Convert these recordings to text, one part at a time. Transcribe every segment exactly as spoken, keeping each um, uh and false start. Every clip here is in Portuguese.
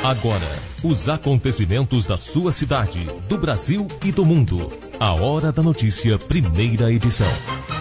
Agora, os acontecimentos da sua cidade, do Brasil e do mundo. A Hora da Notícia, primeira edição.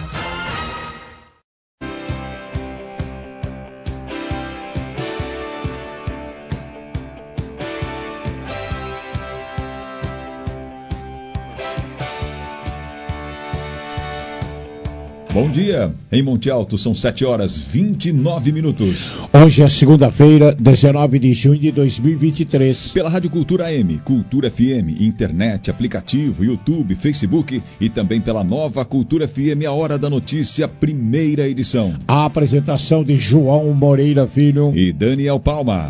Bom dia, em Monte Alto são sete horas e vinte e nove minutos. Hoje é segunda-feira, dezenove de junho de dois mil e vinte e três. Pela Rádio Cultura A M, Cultura F M, internet, aplicativo, YouTube, Facebook e também pela nova Cultura F M, a Hora da Notícia, primeira edição. A apresentação de João Moreira Filho e Daniel Palma.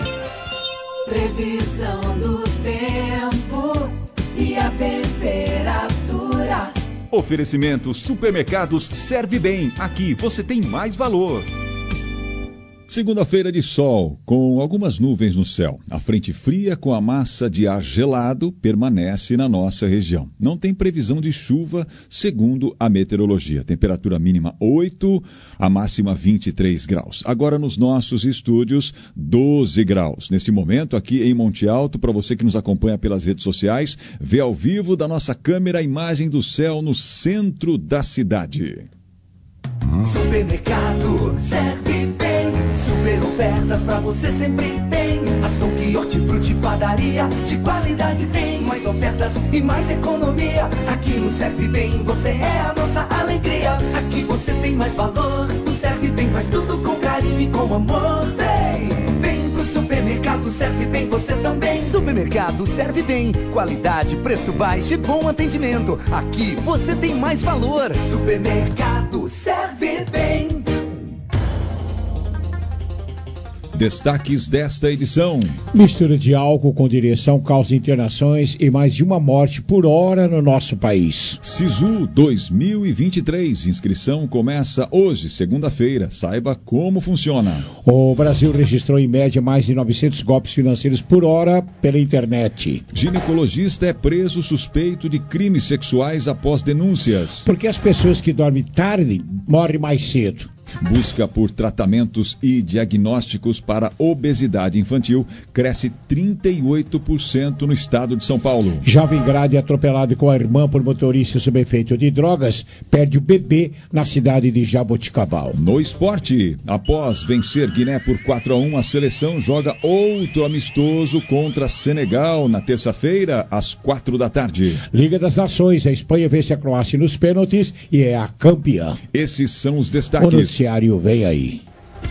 Previsão do tempo e a temperatura. Oferecimento Supermercados Serve Bem. Aqui você tem mais valor. Segunda-feira de sol, com algumas nuvens no céu. A frente fria com a massa de ar gelado permanece na nossa região. Não tem previsão de chuva, segundo a meteorologia. Temperatura mínima oito, a máxima vinte e três graus. Agora nos nossos estúdios, doze graus. Neste momento, aqui em Monte Alto, para você que nos acompanha pelas redes sociais, vê ao vivo da nossa câmera a imagem do céu no centro da cidade. Supermercado Serve Bem. Super ofertas pra você sempre tem. Açougue, hortifruti, padaria, de qualidade tem. Mais ofertas e mais economia. Aqui no Serve Bem você é a nossa alegria. Aqui você tem mais valor. O Serve Bem faz tudo com carinho e com amor. Vem, vem pro Supermercado Serve Bem você também. Supermercado Serve Bem. Qualidade, preço baixo e bom atendimento. Aqui você tem mais valor. Supermercado Serve Bem. Destaques desta edição. Mistura de álcool com direção causa internações e mais de uma morte por hora no nosso país. Sisu dois mil e vinte e três. Inscrição começa hoje, segunda-feira. Saiba como funciona. O Brasil registrou em média mais de novecentos golpes financeiros por hora pela internet. Ginecologista é preso suspeito de crimes sexuais após denúncias. Porque as pessoas que dormem tarde morrem mais cedo. Busca por tratamentos e diagnósticos para obesidade infantil cresce trinta e oito por cento no estado de São Paulo. Jovem grade atropelado com a irmã por motorista sob efeito de drogas perde o bebê na cidade de Jaboticabal. No esporte, após vencer Guiné por quatro a um, a seleção joga outro amistoso contra Senegal na terça-feira às quatro da tarde. Liga das Nações, a Espanha vence a Croácia nos pênaltis e é a campeã. Esses são os destaques. O noticiário vem aí.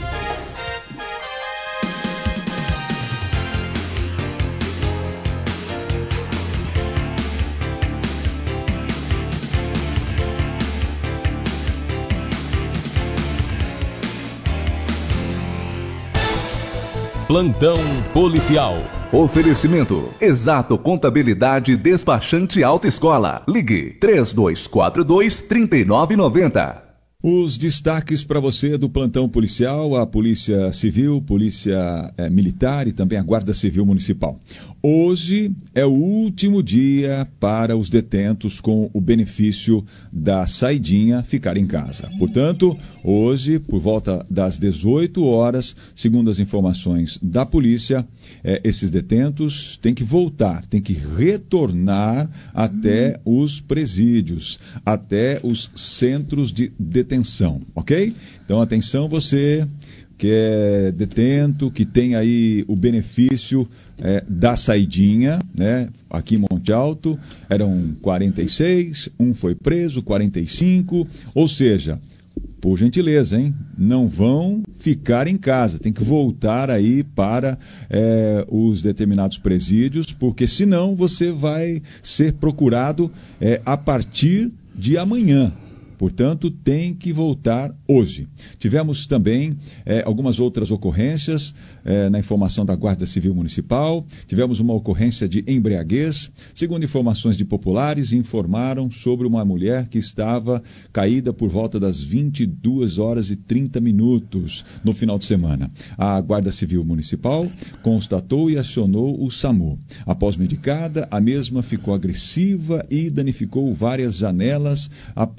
Plantão policial. Oferecimento Exato Contabilidade Despachante Autoescola. Ligue três dois quatro dois, três nove nove zero. Os destaques para você do plantão policial, a Polícia Civil, Polícia é, Militar e também a Guarda Civil Municipal. Hoje é o último dia para os detentos com o benefício da saidinha ficar em casa. Portanto, hoje, por volta das dezoito horas, segundo as informações da polícia, é, esses detentos têm que voltar, têm que retornar até os presídios, até os centros de detenção, ok? Então, atenção você que é detento, que tem aí o benefício é, da saidinha, né? Aqui em Monte Alto, eram quarenta e seis, um foi preso, quarenta e cinco, ou seja, por gentileza, hein? Não vão ficar em casa, tem que voltar aí para é, os determinados presídios, porque senão você vai ser procurado é, a partir de amanhã. Portanto, tem que voltar hoje. Tivemos também é, algumas outras ocorrências é, na informação da Guarda Civil Municipal. Tivemos uma ocorrência de embriaguez. Segundo informações de populares, informaram sobre uma mulher que estava caída por volta das vinte e duas horas e trinta minutos no final de semana. A Guarda Civil Municipal constatou e acionou o SAMU. Após medicada, a mesma ficou agressiva e danificou várias janelas após se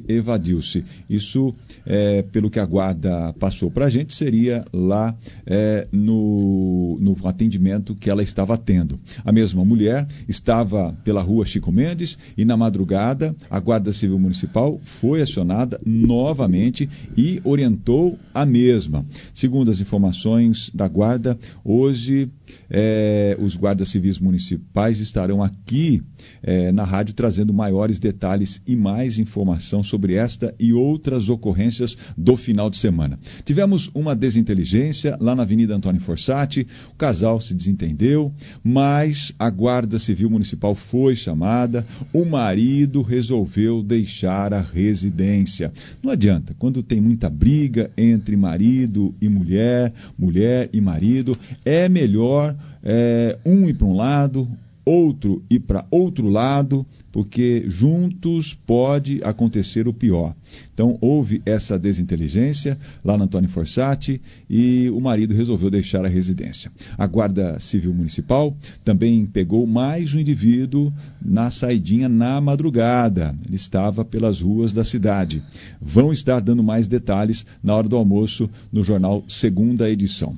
e evadiu-se. Isso, é, pelo que a guarda passou para a gente, seria lá é, no, no atendimento que ela estava tendo. A mesma mulher estava pela rua Chico Mendes e na madrugada a Guarda Civil Municipal foi acionada novamente e orientou a mesma. Segundo as informações da guarda, hoje é, os guardas civis municipais estarão aqui é, na rádio trazendo maiores detalhes e mais informação sobre esta e outras ocorrências do final de semana. Tivemos uma desinteligência lá na Avenida Antônio Fossati, o casal se desentendeu, mas a Guarda Civil Municipal foi chamada, o marido resolveu deixar a residência. Não adianta, quando tem muita briga entre marido e mulher, mulher e marido, é melhor é, um ir para um lado, outro ir para outro lado, porque juntos pode acontecer o pior. Então, houve essa desinteligência lá na Antônio Fossati e o marido resolveu deixar a residência. A Guarda Civil Municipal também pegou mais um indivíduo na saidinha na madrugada. Ele estava pelas ruas da cidade. Vão estar dando mais detalhes na hora do almoço no jornal Segunda Edição.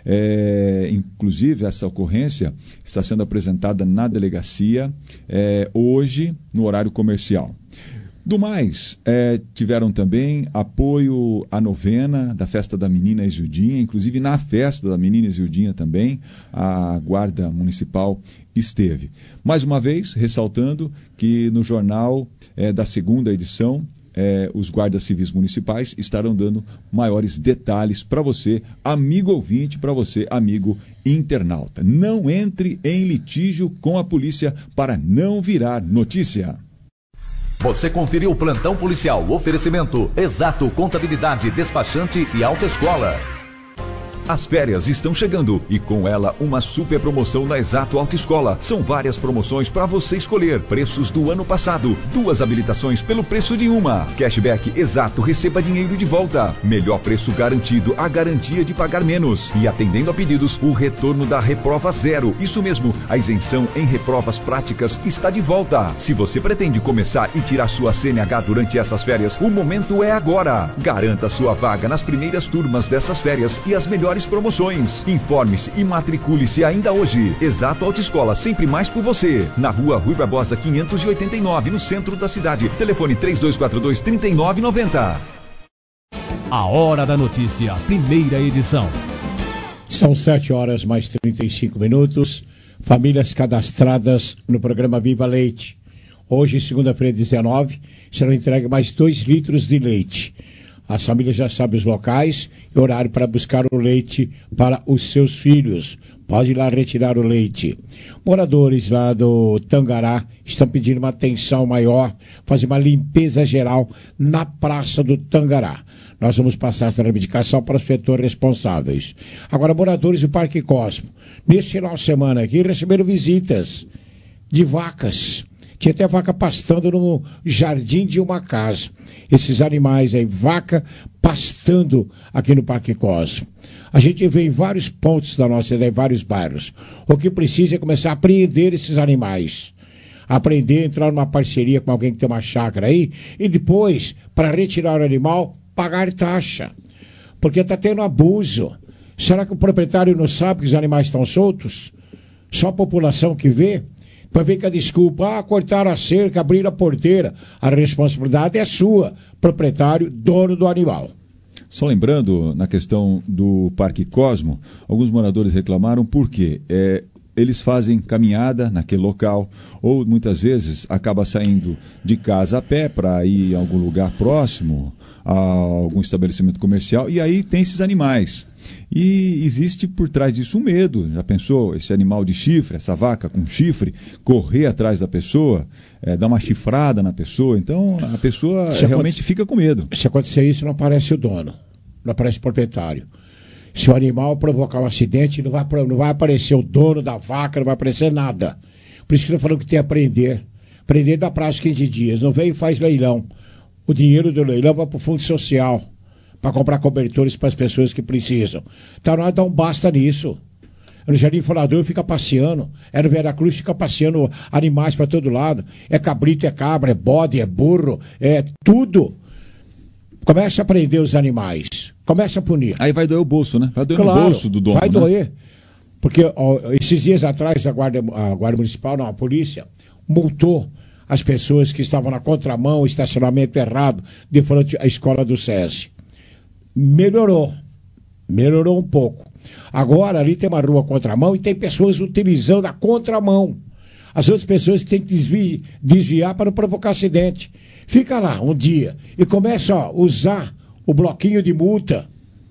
É, inclusive, essa ocorrência está sendo apresentada na delegacia é, hoje, no horário comercial. Do mais, é, tiveram também apoio à novena da Festa da Menina Isildinha, inclusive na Festa da Menina Isildinha também, a Guarda Municipal esteve. Mais uma vez, ressaltando que no jornal é, da segunda edição, É, os guardas civis municipais estarão dando maiores detalhes para você, amigo ouvinte, para você, amigo internauta. Não entre em litígio com a polícia para não virar notícia. Você conferiu o Plantão Policial, oferecimento Exato Contabilidade, Despachante e Autoescola. As férias estão chegando e com ela uma super promoção na Exato Autoescola. São várias promoções para você escolher. Preços do ano passado, duas habilitações pelo preço de uma. Cashback Exato, receba dinheiro de volta. Melhor preço garantido, a garantia de pagar menos. E atendendo a pedidos, o retorno da reprova zero. Isso mesmo, a isenção em reprovas práticas está de volta. Se você pretende começar e tirar sua C N H durante essas férias, o momento é agora. Garanta sua vaga nas primeiras turmas dessas férias e as melhores promoções. Informe-se e matricule-se ainda hoje. Exato Autoescola, sempre mais por você. Na rua Rui Barbosa quinhentos e oitenta e nove, no centro da cidade. Telefone três dois quatro dois, três nove nove zero. A Hora da Notícia, primeira edição. São sete horas mais trinta e cinco minutos. Famílias cadastradas no programa Viva Leite. Hoje, segunda-feira, dezenove, serão entregues mais dois litros de leite. As famílias já sabem os locais e horário para buscar o leite para os seus filhos. Pode ir lá retirar o leite. Moradores lá do Tangará estão pedindo uma atenção maior, fazer uma limpeza geral na Praça do Tangará. Nós vamos passar essa reivindicação para os setores responsáveis. Agora, moradores do Parque Cosmo, neste final de semana aqui, receberam visitas de vacas. Tinha até vaca pastando no jardim de uma casa. Esses animais aí, vaca pastando aqui no Parque Cosmo. A gente vê em vários pontos da nossa cidade, em vários bairros. O que precisa é começar a apreender esses animais. Aprender a entrar numa parceria com alguém que tem uma chácara aí e depois, para retirar o animal, pagar taxa. Porque está tendo abuso. Será que o proprietário não sabe que os animais estão soltos? Só a população que vê? Para ver que a desculpa, ah, cortaram a cerca, abriram a porteira. A responsabilidade é sua, proprietário, dono do animal. Só lembrando, na questão do Parque Cosmo, alguns moradores reclamaram porque é, eles fazem caminhada naquele local, ou muitas vezes acaba saindo de casa a pé para ir em algum lugar próximo, a algum estabelecimento comercial, e aí tem esses animais. E existe por trás disso um medo. Já pensou esse animal de chifre, essa vaca com chifre, correr atrás da pessoa, é, dar uma chifrada na pessoa? Então a pessoa se realmente aconte... fica com medo. Se acontecer isso, não aparece o dono, não aparece o proprietário. Se o animal provocar um acidente, não vai, não vai aparecer o dono da vaca, não vai aparecer nada. Por isso que eu falando que tem que aprender. Aprender da prazo de quinze dias. Não vem e faz leilão. O dinheiro do leilão vai para o fundo social, para comprar cobertores para as pessoas que precisam. Então nós dá um basta nisso. no Jardim Falador fica passeando, é no Veracruz fica passeando animais para todo lado, é cabrito, é cabra, é bode, é burro, é tudo. Começa a prender os animais, começa a punir. Aí vai doer o bolso, né? Vai doer claro, no bolso do dono, vai né? doer. Porque ó, esses dias atrás a Guarda, a Guarda Municipal, não, a polícia, multou as pessoas que estavam na contramão, estacionamento errado, de frente à escola do SESI. Melhorou, melhorou um pouco. Agora ali tem uma rua contramão e tem pessoas utilizando a contramão. As outras pessoas têm que desviar, desviar para não provocar acidente. Fica lá um dia e começa a usar o bloquinho de multa.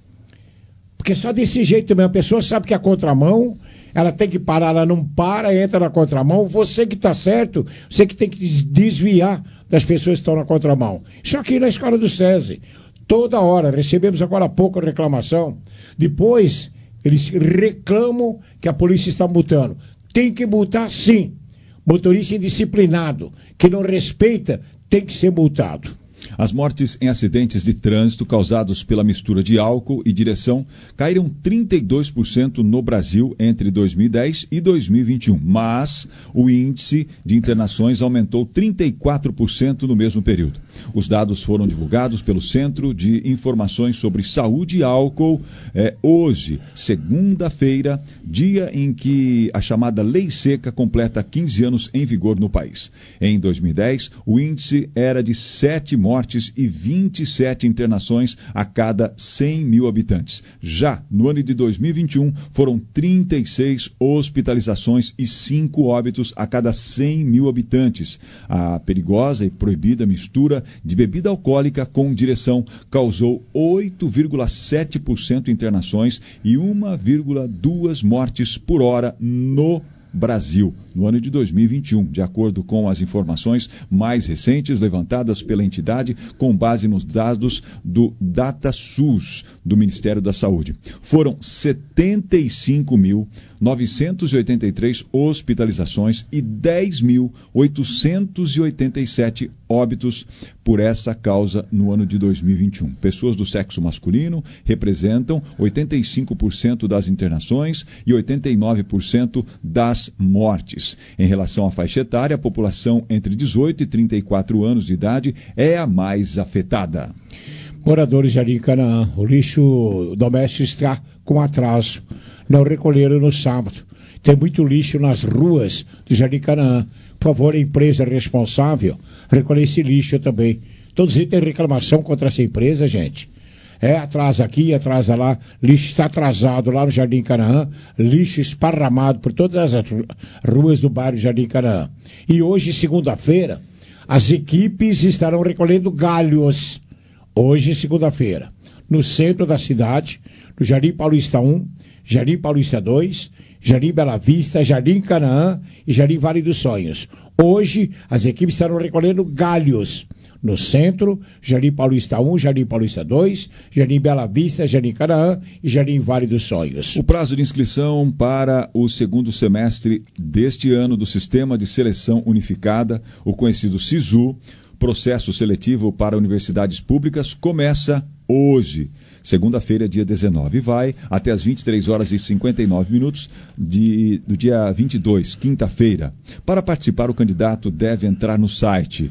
Porque só desse jeito também, a pessoa sabe que a contramão, ela tem que parar, ela não para, entra na contramão, você que está certo, você que tem que desviar das pessoas que estão na contramão. Isso aqui na escola do SESI, toda hora, recebemos agora há pouco reclamação, depois eles reclamam que a polícia está multando. Tem que multar sim, motorista indisciplinado, que não respeita, tem que ser multado. As mortes em acidentes de trânsito causados pela mistura de álcool e direção caíram trinta e dois por cento no Brasil entre dois mil e dez e dois mil e vinte e um, mas o índice de internações aumentou trinta e quatro por cento no mesmo período. Os dados foram divulgados pelo Centro de Informações sobre Saúde e Álcool é, hoje, segunda-feira, dia em que a chamada Lei Seca completa quinze anos em vigor no país. Em dois mil e dez, o índice era de sete mortes mortes e vinte e sete internações a cada cem mil habitantes. Já no ano de dois mil e vinte e um, foram trinta e seis hospitalizações e cinco óbitos a cada cem mil habitantes. A perigosa e proibida mistura de bebida alcoólica com direção causou oito vírgula sete por cento internações e uma vírgula duas mortes por hora no Brasil, no ano de dois mil e vinte e um, de acordo com as informações mais recentes levantadas pela entidade com base nos dados do DataSUS do Ministério da Saúde. Foram setenta e cinco mil novecentos e oitenta e três hospitalizações e dez mil oitocentos e oitenta e sete óbitos por essa causa no ano de dois mil e vinte e um. Pessoas do sexo masculino representam oitenta e cinco por cento das internações e oitenta e nove por cento das mortes. Em relação à faixa etária, a população entre dezoito e trinta e quatro anos de idade é a mais afetada. Moradores de Jardim Canaã, o lixo doméstico está com atraso. Não recolheram no sábado. Tem muito lixo nas ruas do Jardim Canaã. Por favor, a empresa responsável, recolher esse lixo também. Todos eles têm reclamação contra essa empresa, gente. É, atrasa aqui, atrasa lá. Lixo está atrasado lá no Jardim Canaã. Lixo esparramado por todas as ruas do bairro Jardim Canaã. E hoje, segunda-feira, as equipes estarão recolhendo galhos. Hoje, segunda-feira, no centro da cidade, no Jardim Paulista um, Jardim Paulista dois, Jardim Bela Vista, Jardim Canaã e Jardim Vale dos Sonhos. Hoje, as equipes estarão recolhendo galhos no centro, Jardim Paulista um, Jardim Paulista dois, Jardim Bela Vista, Jardim Canaã e Jardim Vale dos Sonhos. O prazo de inscrição para o segundo semestre deste ano do Sistema de Seleção Unificada, o conhecido SISU, processo seletivo para universidades públicas, começa hoje. Segunda-feira, dia dezenove, vai até as vinte e três horas e cinquenta e nove minutos de, do dia vinte e dois, quinta-feira. Para participar, o candidato deve entrar no site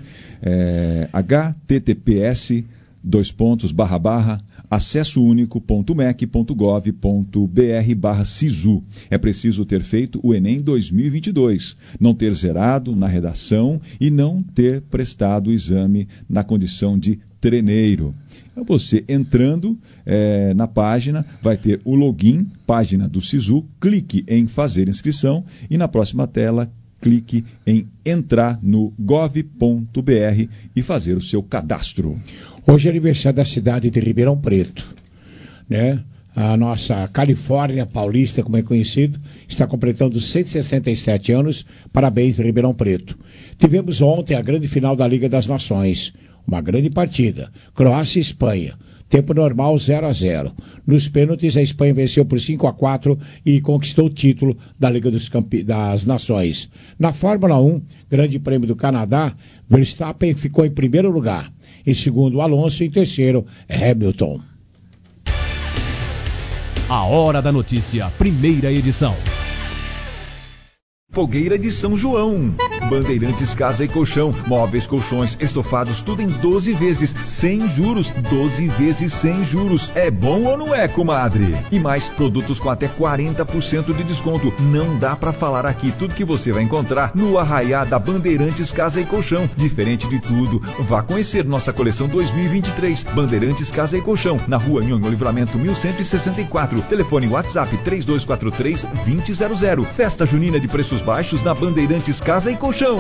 é, h t t p s dois pontos barra barra acessounico ponto mec ponto gov ponto br barra SISU. É preciso ter feito o Enem dois mil e vinte e dois, não ter zerado na redação e não ter prestado o exame na condição de treineiro. Você entrando é, na página, vai ter o login, página do SISU, clique em fazer inscrição e na próxima tela clique em entrar no gov ponto br e fazer o seu cadastro. Hoje é aniversário da cidade de Ribeirão Preto, né? A nossa Califórnia Paulista, como é conhecido, está completando cento e sessenta e sete anos. Parabéns, Ribeirão Preto. Tivemos ontem a grande final da Liga das Nações. Uma grande partida. Croácia e Espanha. Tempo normal zero a zero. Nos pênaltis, a Espanha venceu por cinco a quatro e conquistou o título da Liga dos Campe... das Nações. Na Fórmula um, Grande Prêmio do Canadá, Verstappen ficou em primeiro lugar. Em segundo, Alonso. Em terceiro, Hamilton. A Hora da Notícia, primeira edição. Fogueira de São João. Bandeirantes Casa e Colchão. Móveis, colchões, estofados, tudo em doze vezes, sem juros. doze vezes sem juros. É bom ou não é, comadre? E mais produtos com até quarenta por cento de desconto. Não dá pra falar aqui tudo que você vai encontrar no Arraiá da Bandeirantes Casa e Colchão. Diferente de tudo, vá conhecer nossa coleção dois mil e vinte e três. Bandeirantes Casa e Colchão. Na rua Nhonho Livramento mil cento e sessenta e quatro. Telefone WhatsApp três dois quatro três, dois zero zero zero. Festa junina de preços baixos na Bandeirantes Casa e Colchão.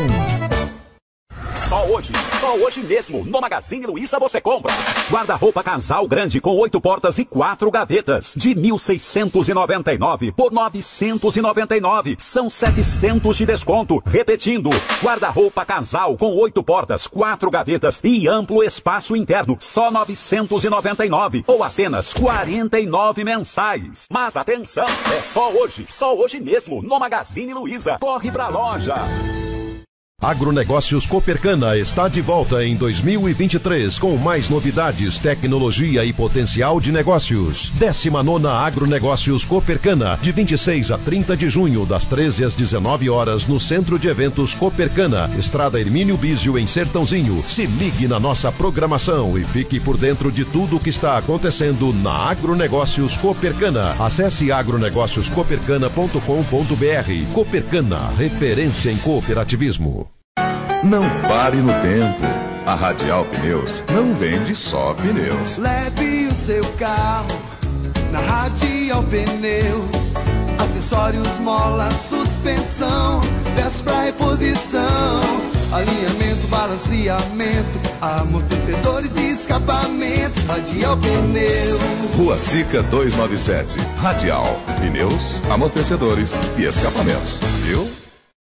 Só hoje, só hoje mesmo, no Magazine Luiza você compra guarda-roupa casal grande com oito portas e quatro gavetas de mil seiscentos e noventa e nove por novecentos e noventa e nove. São setecentos de desconto. Repetindo, guarda-roupa casal com oito portas, quatro gavetas e amplo espaço interno, só novecentos e noventa e nove ou apenas quarenta e nove mensais. Mas atenção, é só hoje, só hoje mesmo, no Magazine Luiza. Corre pra loja. Agronegócios Copercana está de volta em dois mil e vinte e três com mais novidades, tecnologia e potencial de negócios. décima nona Agronegócios Copercana, de vinte e seis a trinta de junho, das treze às dezenove horas, no Centro de Eventos Copercana, Estrada Hermínio Bísio, em Sertãozinho. Se ligue na nossa programação e fique por dentro de tudo o que está acontecendo na Agronegócios Copercana. Acesse agronegócios copercana ponto com ponto br. Copercana, referência em cooperativismo. Não pare no tempo. A Radial Pneus não vende só pneus. Leve o seu carro na Radial Pneus. Acessórios, mola, suspensão, peças pra reposição, alinhamento, balanceamento, amortecedores e escapamentos. Radial Pneus. Rua Sica duzentos e noventa e sete. Radial Pneus, amortecedores e escapamentos. Viu?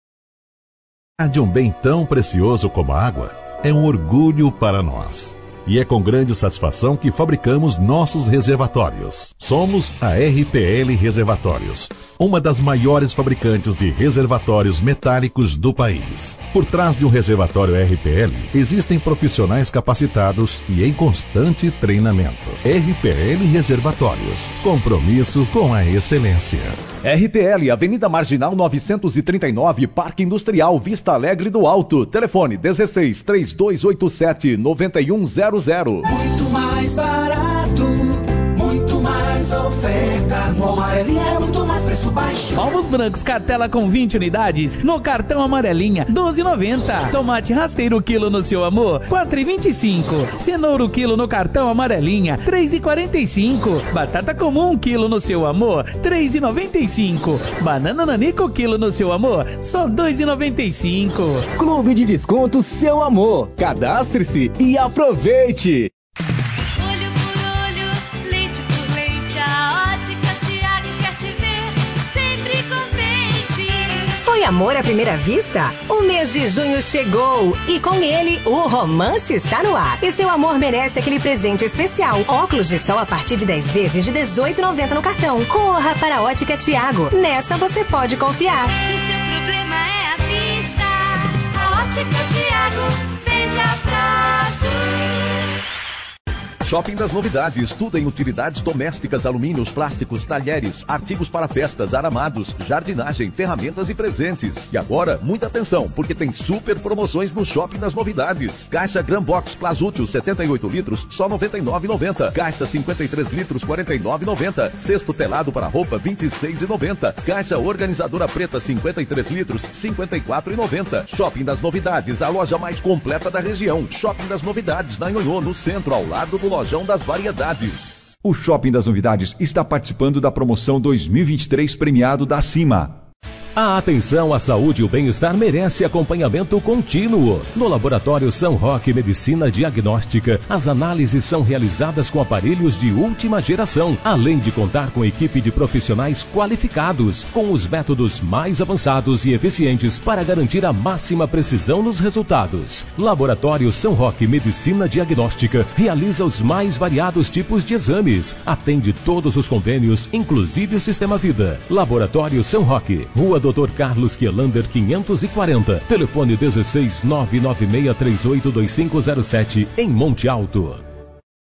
De um bem tão precioso como a água é um orgulho para nós. E é com grande satisfação que fabricamos nossos reservatórios. Somos a R P L Reservatórios, uma das maiores fabricantes de reservatórios metálicos do país. Por trás de um reservatório R P L, existem profissionais capacitados e em constante treinamento. R P L Reservatórios, compromisso com a excelência. R P L, Avenida Marginal novecentos e trinta e nove, Parque Industrial, Vista Alegre do Alto. Telefone dezesseis, três dois oito sete, nove um zero zero. Muito mais barato, muito mais ofertas. No Amarelinha é muito mais preço baixo. Ovos brancos cartela com vinte unidades no cartão Amarelinha doze e noventa. Tomate rasteiro quilo no seu amor quatro e vinte e cinco. Cenoura quilo no cartão Amarelinha três e quarenta e cinco. Batata comum quilo no seu amor três e noventa e cinco. Banana nanico quilo no seu amor só dois e noventa e cinco. Clube de Desconto Seu Amor. Cadastre-se e aproveite. Foi amor à primeira vista? O mês de junho chegou e com ele o romance está no ar. E seu amor merece aquele presente especial. Óculos de sol a partir de dez vezes de dezoito reais e noventa centavos no cartão. Corra para a Ótica Tiago. Nessa você pode confiar. Se seu problema é a vista, a Ótica Tiago vende a prazo. Shopping das Novidades, tudo em utilidades domésticas, alumínios, plásticos, talheres, artigos para festas, aramados, jardinagem, ferramentas e presentes. E agora, muita atenção, porque tem super promoções no Shopping das Novidades. Caixa Gran Box Plasútil setenta e oito litros, só noventa e nove reais e noventa centavos. Caixa cinquenta e três litros, quarenta e nove reais e noventa centavos. Cesto telado para roupa, vinte e seis reais e noventa centavos. Caixa organizadora preta, cinquenta e três litros, cinquenta e quatro reais e noventa centavos. Shopping das Novidades, a loja mais completa da região. Shopping das Novidades, na Nhonhô, no centro, ao lado do Lojão das Variedades. O Shopping das Novidades está participando da promoção dois mil e vinte e três premiado da Cima. A atenção à saúde e o bem-estar merece acompanhamento contínuo. No Laboratório São Roque Medicina Diagnóstica, as análises são realizadas com aparelhos de última geração, além de contar com equipe de profissionais qualificados, com os métodos mais avançados e eficientes para garantir a máxima precisão nos resultados. Laboratório São Roque Medicina Diagnóstica realiza os mais variados tipos de exames, atende todos os convênios, inclusive o Sistema Vida. Laboratório São Roque, Rua doutor Carlos Quielander quinhentos e quarenta, telefone dezesseis, nove nove seis três oito dois cinco zero sete, em Monte Alto.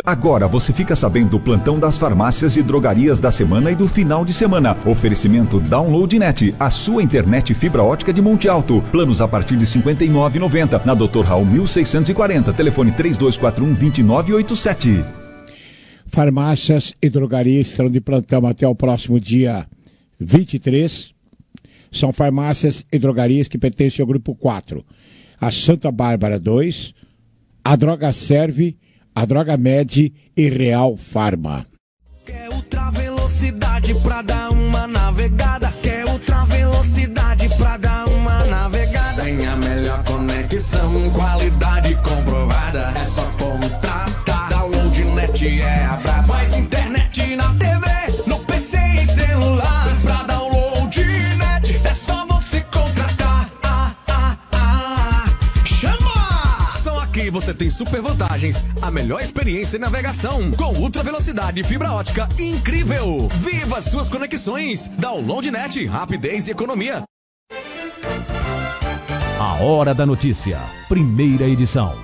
Agora você fica sabendo do plantão das farmácias e drogarias da semana e do final de semana. Oferecimento DownloadNet, a sua internet fibra ótica de Monte Alto. Planos a partir de cinquenta e nove reais e noventa centavos. Na doutor Raul mil seiscentos e quarenta. Telefone três dois quatro um, dois nove oito sete. Farmácias e drogarias estarão de plantão até o próximo dia vinte e três. São farmácias e drogarias que pertencem ao grupo quatro. A Santa Bárbara dois, a Droga Serve, a Droga Med e Real Farma. Quer ultra velocidade pra dar uma navegada? Quer ultra velocidade pra dar uma navegada? Tem a melhor conexão, qualidade comprovada. É só contratar. DownloadNet é a braba. Mais internet na T V, no P C e celular. Vem pra DownloadNet, é só você contratar. Ah, ah, ah. Chama! Só aqui você tem super vantagens, a melhor experiência em navegação, com ultra velocidade e fibra ótica incrível. Viva suas conexões! DownloadNet, rapidez e economia. A Hora da Notícia, primeira edição.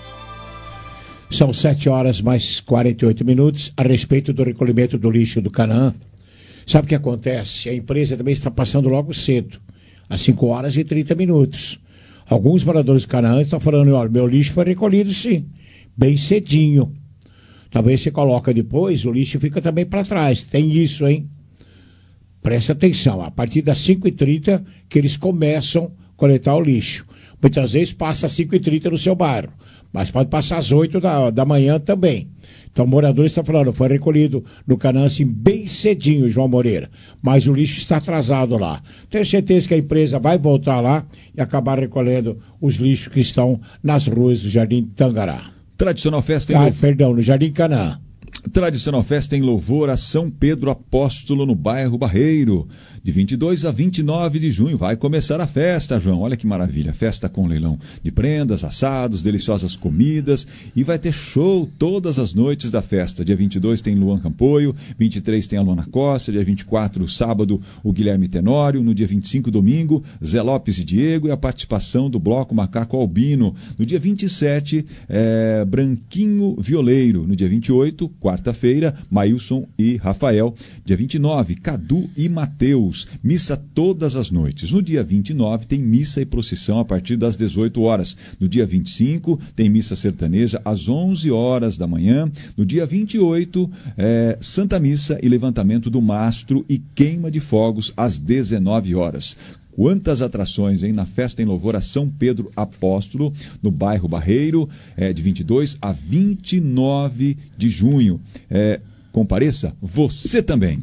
São sete horas mais quarenta e oito minutos. A respeito do recolhimento do lixo do Canaã, sabe o que acontece? A empresa também está passando logo cedo, às cinco horas e trinta minutos. Alguns moradores do Canaã estão falando: olha, meu lixo foi recolhido sim, bem cedinho. Talvez você coloca depois, o lixo fica também para trás. Tem isso, hein? Presta atenção, a partir das cinco e trinta que eles começam a coletar o lixo. Muitas vezes passa às cinco e trinta no seu bairro, mas pode passar às oito da, da manhã também. Então, moradores estão falando, foi recolhido no Canaã assim, bem cedinho, João Moreira, mas o lixo está atrasado lá. Tenho certeza que a empresa vai voltar lá e acabar recolhendo os lixos que estão nas ruas do Jardim Tangará. Tradicional festa em ah, louvor... Perdão, no Jardim Canaã. Tradicional festa em louvor a São Pedro Apóstolo, no bairro Barreiro. De vinte e dois a vinte e nove de junho vai começar a festa, João. Olha que maravilha. Festa com leilão de prendas, assados, deliciosas comidas. E vai ter show todas as noites da festa. Dia vinte e dois tem Luan Campoio, vinte e três tem a Luana Costa, dia vinte e quatro, sábado, o Guilherme Tenório. No dia vinte e cinco, domingo, Zé Lopes e Diego e a participação do Bloco Macaco Albino. No dia vinte e sete, é, Branquinho Violeiro. No dia vinte e oito, quarta-feira, Maílson e Rafael. Dia vinte e nove, Cadu e Mateus. Missa todas as noites. No dia vinte e nove, tem missa e procissão a partir das dezoito horas. No dia vinte e cinco, tem missa sertaneja às onze horas da manhã. No dia vinte e oito, é, Santa Missa e levantamento do mastro e queima de fogos às dezenove horas. Quantas atrações, hein? Na festa em louvor a São Pedro Apóstolo, no bairro Barreiro, é, de vinte e dois a vinte e nove de junho. É, compareça, você também.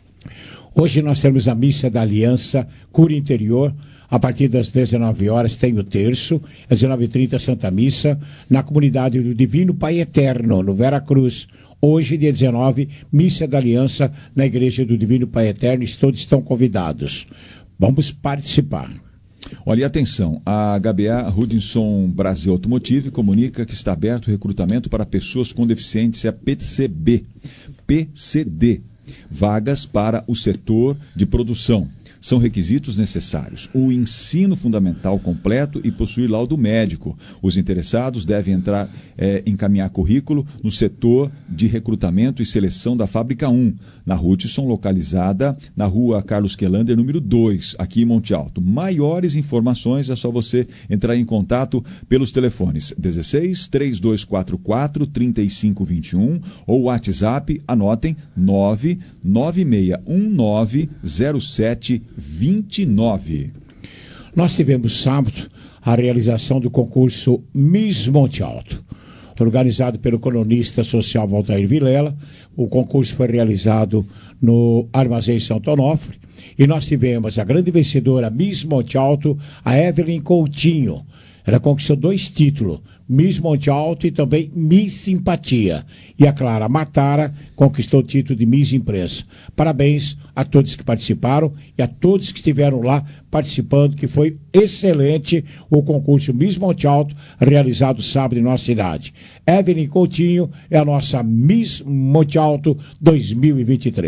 Hoje nós temos a Missa da Aliança Cura Interior. A partir das dezenove horas tem o terço, às dezenove e trinta Santa Missa, na comunidade do Divino Pai Eterno, no Vera Cruz. Hoje, dia dezenove, Missa da Aliança na Igreja do Divino Pai Eterno, e todos estão convidados. Vamos participar. Olha, e atenção, a H B A Hudson Brasil Automotive comunica que está aberto o recrutamento para pessoas com deficiência P C B, P C D, vagas para o setor de produção. São requisitos necessários: o ensino fundamental completo e possuir laudo médico. Os interessados devem entrar, é, encaminhar currículo no setor de recrutamento e seleção da Fábrica um, na Hudson, localizada na rua Carlos Quelander, número dois, aqui em Monte Alto. Maiores informações é só você entrar em contato pelos telefones dezesseis, três dois quatro quatro, trinta e cinco vinte e um ou WhatsApp, anotem, nove nove seis um nove zero sete vinte e nove. Nós tivemos sábado a realização do concurso Miss Monte Alto, organizado pelo colunista social Valtair Vilela. O concurso foi realizado no Armazém Santo Onofre e nós tivemos a grande vencedora Miss Monte Alto, a Evelyn Coutinho. Ela conquistou dois títulos, Miss Monte Alto e também Miss Simpatia. E a Clara Matara conquistou o título de Miss Imprensa. Parabéns a todos que participaram e a todos que estiveram lá participando, que foi excelente o concurso Miss Monte Alto, realizado sábado em nossa cidade. Evelyn Coutinho é a nossa Miss Monte Alto dois mil e vinte e três.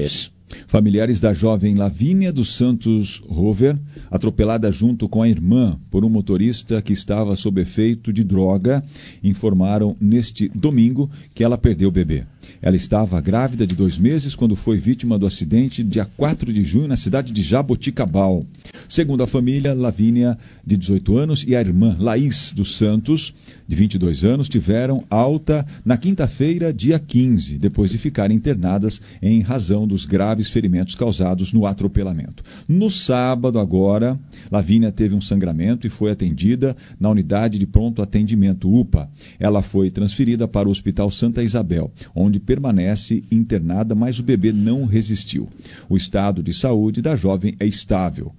Familiares da jovem Lavínia dos Santos Rover, atropelada junto com a irmã por um motorista que estava sob efeito de droga, informaram neste domingo que ela perdeu o bebê. Ela estava grávida de dois meses quando foi vítima do acidente dia quatro de junho na cidade de Jaboticabal. Segundo a família, Lavínia, de dezoito anos, e a irmã Laís dos Santos, de vinte e dois anos, tiveram alta na quinta-feira, dia quinze, depois de ficarem internadas em razão dos graves ferimentos causados no atropelamento. No sábado, agora, Lavínia teve um sangramento e foi atendida na unidade de pronto atendimento U P A. Ela foi transferida para o Hospital Santa Isabel, onde permanece internada, mas o bebê não resistiu. O estado de saúde da jovem é estável.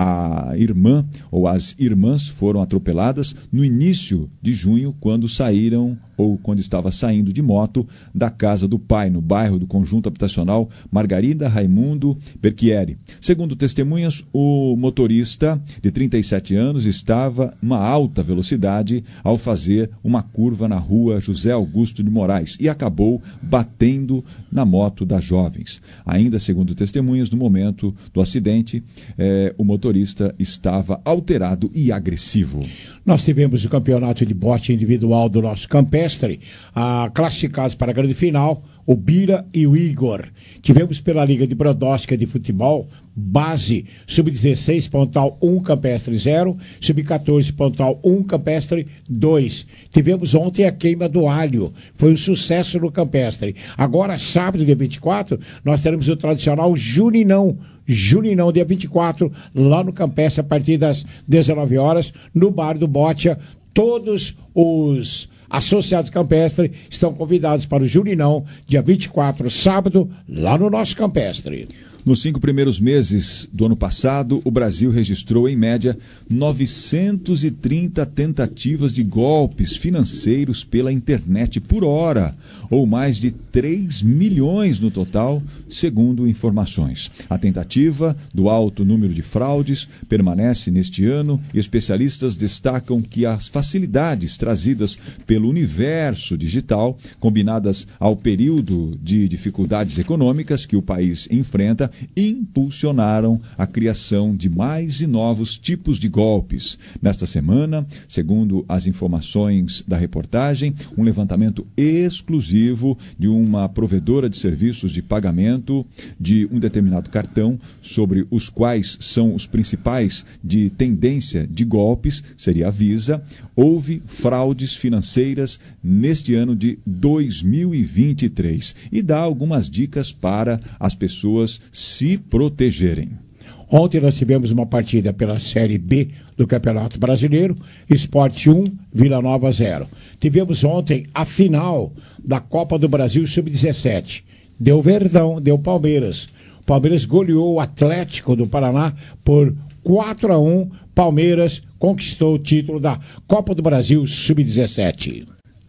A irmã ou as irmãs foram atropeladas no início de junho, quando saíram ou quando estava saindo de moto da casa do pai, no bairro do Conjunto Habitacional Margarida Raimundo Berchieri. Segundo testemunhas, o motorista de trinta e sete anos estava em uma alta velocidade ao fazer uma curva na rua José Augusto de Moraes e acabou batendo na moto das jovens. Ainda segundo testemunhas, no momento do acidente, eh, o motorista estava alterado e agressivo. Nós tivemos o campeonato de bote individual do nosso campestre, ah, classificados para a grande final, o Bira e o Igor. Tivemos pela Liga de Brodowska de Futebol, base, sub dezesseis, pontal um, campestre zero, sub catorze, pontal um, campestre dois. Tivemos ontem a queima do alho, foi um sucesso no campestre. Agora, sábado, dia vinte e quatro, nós teremos o tradicional Juninão, Juninão, dia vinte e quatro, lá no Campestre, a partir das dezenove horas, no bar do Botia. Todos os associados campestre estão convidados para o Juninão, dia vinte e quatro, sábado, lá no nosso campestre. Nos cinco primeiros meses do ano passado, o Brasil registrou, em média, novecentas e trinta tentativas de golpes financeiros pela internet por hora, ou mais de três milhões no total, segundo informações. A tentativa do alto número de fraudes permanece neste ano e especialistas destacam que as facilidades trazidas pelo universo digital, combinadas ao período de dificuldades econômicas que o país enfrenta, impulsionaram a criação de mais e novos tipos de golpes. Nesta semana, segundo as informações da reportagem, um levantamento exclusivo de uma provedora de serviços de pagamento de um determinado cartão, sobre os quais são os principais de tendência de golpes, seria a Visa, houve fraudes financeiras neste ano de dois mil e vinte e três e dá algumas dicas para as pessoas se protegerem. Ontem nós tivemos uma partida pela Série B do Campeonato Brasileiro, Sport um, Vila Nova zero. Tivemos ontem a final da Copa do Brasil sub dezessete. Deu Verdão, deu Palmeiras. O Palmeiras goleou o Atlético do Paraná por quatro a um. Palmeiras conquistou o título da Copa do Brasil sub dezessete.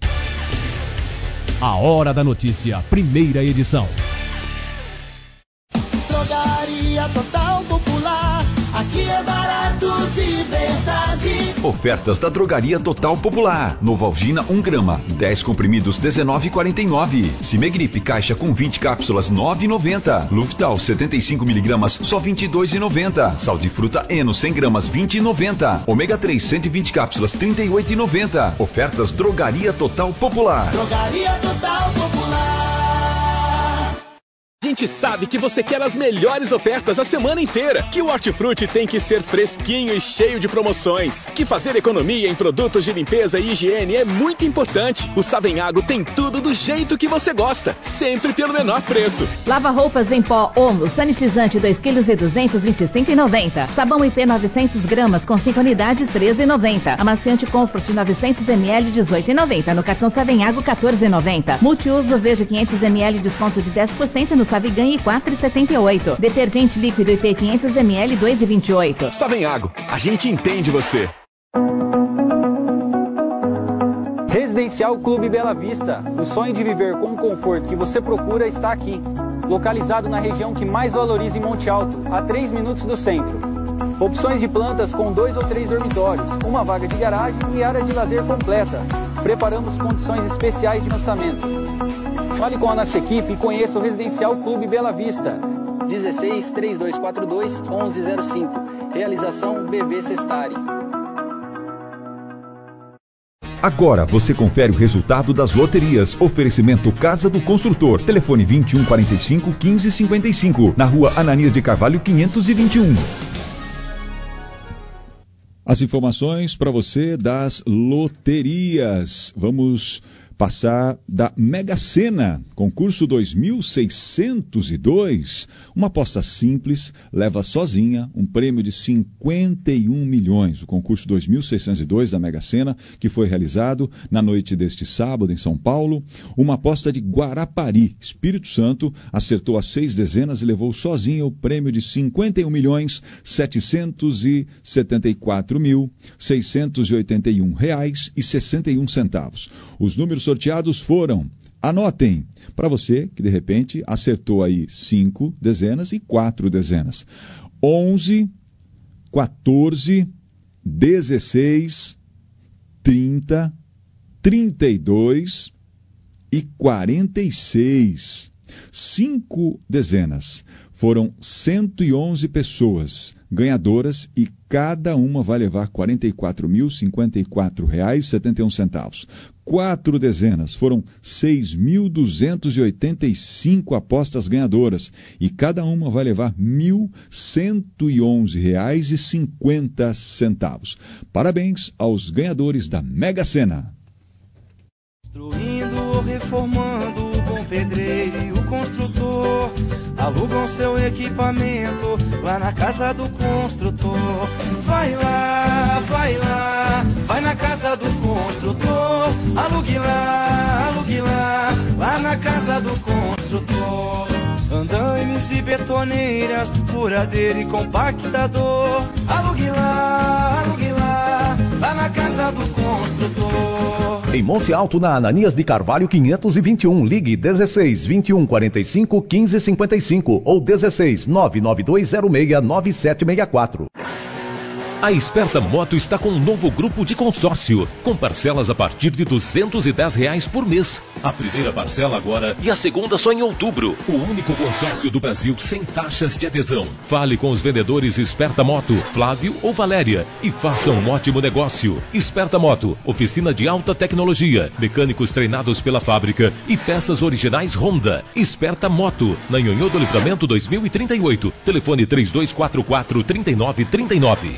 A Hora da Notícia, primeira edição. Drogaria Total Popular, aqui é barato de verdade. Ofertas da Drogaria Total Popular. Novalgina um grama, dez comprimidos dezenove e quarenta e nove. Cimegripe caixa com vinte cápsulas nove e noventa. Luftal setenta e cinco miligramas só vinte e dois e noventa. Sal de fruta Eno cem gramas vinte e noventa. Ômega três cento e vinte cápsulas trinta e oito e noventa. Ofertas Drogaria Total Popular. Drogaria Total Popular. A gente sabe que você quer as melhores ofertas a semana inteira, que o Hortifruti tem que ser fresquinho e cheio de promoções, que fazer economia em produtos de limpeza e higiene é muito importante. O Savenhago tem tudo do jeito que você gosta, sempre pelo menor preço. Lava roupas em pó Omo, sanitizante dois quilos e duzentos, vinte e cinco reais e noventa centavos. Sabão I P novecentas gramas com cinco unidades, treze reais e noventa centavos. Amaciante Comfort novecentos mililitros, dezoito reais e noventa centavos. No cartão Savenhago, quatorze reais e noventa centavos. Multiuso Veja quinhentos mililitros, desconto de dez por cento no Savigan e quatro reais e setenta e oito centavos. Detergente líquido I P quinhentos mililitros, dois reais e vinte e oito centavos. Savenhago, a gente entende você. Residencial Clube Bela Vista. O sonho de viver com o conforto que você procura está aqui. Localizado na região que mais valoriza em Monte Alto, a três minutos do centro. Opções de plantas com dois ou três dormitórios, uma vaga de garagem e área de lazer completa. Preparamos condições especiais de lançamento. Fale com a nossa equipe e conheça o Residencial Clube Bela Vista. dezesseis, trinta e dois quarenta e dois, onze zero cinco. Realização B V Sestari. Agora você confere o resultado das loterias. Oferecimento Casa do Construtor. Telefone vinte e um quarenta e cinco, quinze cinquenta e cinco. Na rua Ananias de Carvalho, quinhentos e vinte e um. As informações para você das loterias. Vamos passar da Mega Sena, concurso dois mil seiscentos e dois. Uma aposta simples leva sozinha um prêmio de cinquenta e um milhões. O concurso dois mil seiscentos e dois da Mega Sena, que foi realizado na noite deste sábado em São Paulo. Uma aposta de Guarapari, Espírito Santo, acertou as seis dezenas e levou sozinha o prêmio de cinquenta e um milhões, setecentos e setenta e quatro mil, seiscentos e oitenta e um reais e sessenta e um centavos. Os números sorteados foram, anotem, para você que de repente acertou aí cinco dezenas e quatro dezenas. onze, quatorze, dezesseis, trinta, trinta e dois e quarenta e seis. Cinco dezenas. Foram cento e onze pessoas ganhadoras e cada uma vai levar quarenta e quatro mil, cinquenta e quatro reais e setenta e um centavos. Quatro dezenas, foram seis mil duzentos e oitenta e cinco apostas ganhadoras e cada uma vai levar mil cento e onze reais e cinquenta centavos. Parabéns aos ganhadores da Mega Sena. Construindo ou reformando, o bom pedreiro e o construtor alugam seu equipamento lá na casa do construtor. Vai lá, vai lá, vai na casa do construtor. Alugue lá, alugue lá, lá na casa do construtor. Andaimes e betoneiras, furadeira e compactador. Alugue lá, alugue lá, lá na casa do construtor. Em Monte Alto, na Ananias de Carvalho, quinhentos e vinte e um. Ligue dezesseis, vinte e um, quarenta e cinco, quinze cinquenta e cinco ou dezesseis, nove nove dois zero seis, nove sete seis quatro. A Esperta Moto está com um novo grupo de consórcio, com parcelas a partir de duzentos e dez reais por mês. A primeira parcela agora e a segunda só em outubro. O único consórcio do Brasil sem taxas de adesão. Fale com os vendedores Esperta Moto, Flávio ou Valéria, e faça um ótimo negócio. Esperta Moto, oficina de alta tecnologia, mecânicos treinados pela fábrica e peças originais Honda. Esperta Moto, na Nhonhô do Livramento dois mil e trinta e oito. Telefone três dois quatro quatro, três nove três nove.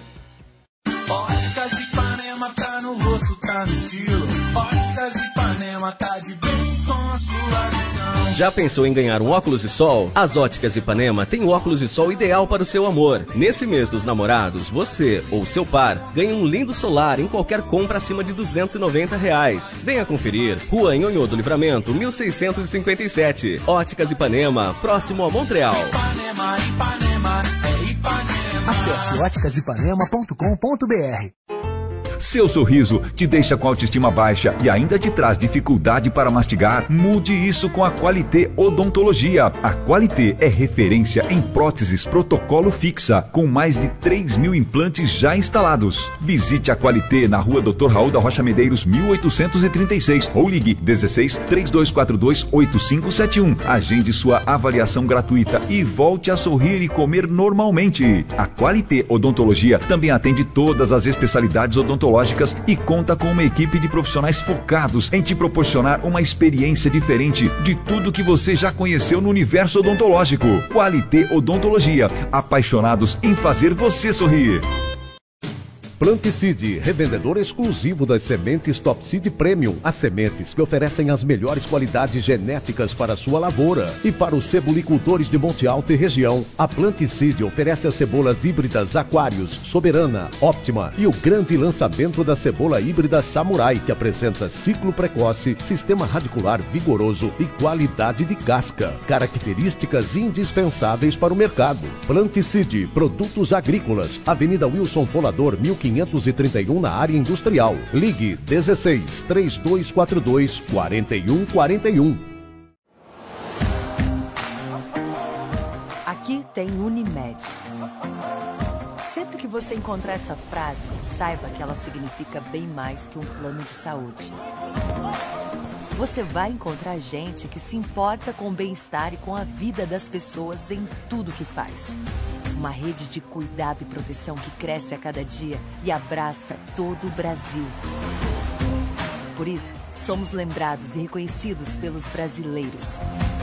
Óticas Ipanema tá no rosto, tá no estilo. Óticas Ipanema tá de bem com a sua visão. Já pensou em ganhar um óculos de sol? As Óticas Ipanema tem o óculos de sol ideal para o seu amor. Nesse mês dos namorados, você ou seu par ganha um lindo solar em qualquer compra acima de duzentos e noventa reais. Venha conferir. Rua Nhonhô do Livramento, mil seiscentos e cinquenta e sete. Óticas Ipanema, próximo a Montreal. Ipanema, Ipanema, é Ipanema. Acesse óticas ipanema ponto com ponto br. Seu sorriso te deixa com autoestima baixa e ainda te traz dificuldade para mastigar? Mude isso com a Qualité Odontologia. A Qualité é referência em próteses protocolo fixa, com mais de três mil implantes já instalados. Visite a Qualité na rua doutor Raul da Rocha Medeiros, mil oitocentos e trinta e seis ou ligue dezesseis, três dois quatro dois, oito cinco sete um. Agende sua avaliação gratuita e volte a sorrir e comer normalmente. A Qualité Odontologia também atende todas as especialidades odontológicas e conta com uma equipe de profissionais focados em te proporcionar uma experiência diferente de tudo que você já conheceu no universo odontológico. Qualité Odontologia, apaixonados em fazer você sorrir. Planticide, revendedor exclusivo das sementes Top Seed Premium. As sementes que oferecem as melhores qualidades genéticas para a sua lavoura. E para os cebolicultores de Monte Alto e região, a Planticide oferece as cebolas híbridas Aquários, Soberana, Óptima e o grande lançamento da cebola híbrida Samurai, que apresenta ciclo precoce, sistema radicular vigoroso e qualidade de casca. Características indispensáveis para o mercado. Planticide, produtos agrícolas, Avenida Wilson Folador, mil quinhentos e trinta e um, na área industrial. Ligue dezesseis, três dois quatro dois, quatro um quatro um. Aqui tem Unimed. Sempre que você encontrar essa frase, saiba que ela significa bem mais que um plano de saúde. você vai encontrar gente que se importa com o bem-estar e com a vida das pessoas em tudo que faz. Uma rede de cuidado e proteção que cresce a cada dia e abraça todo o Brasil. Por isso, somos lembrados e reconhecidos pelos brasileiros.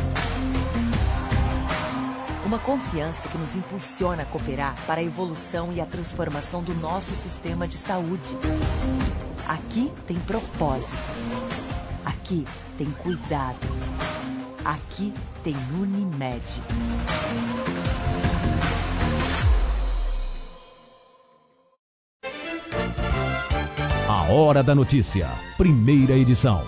Uma confiança que nos impulsiona a cooperar para a evolução e a transformação do nosso sistema de saúde. Aqui tem propósito. Aqui tem cuidado. Aqui tem Unimed. A Hora da Notícia, primeira edição.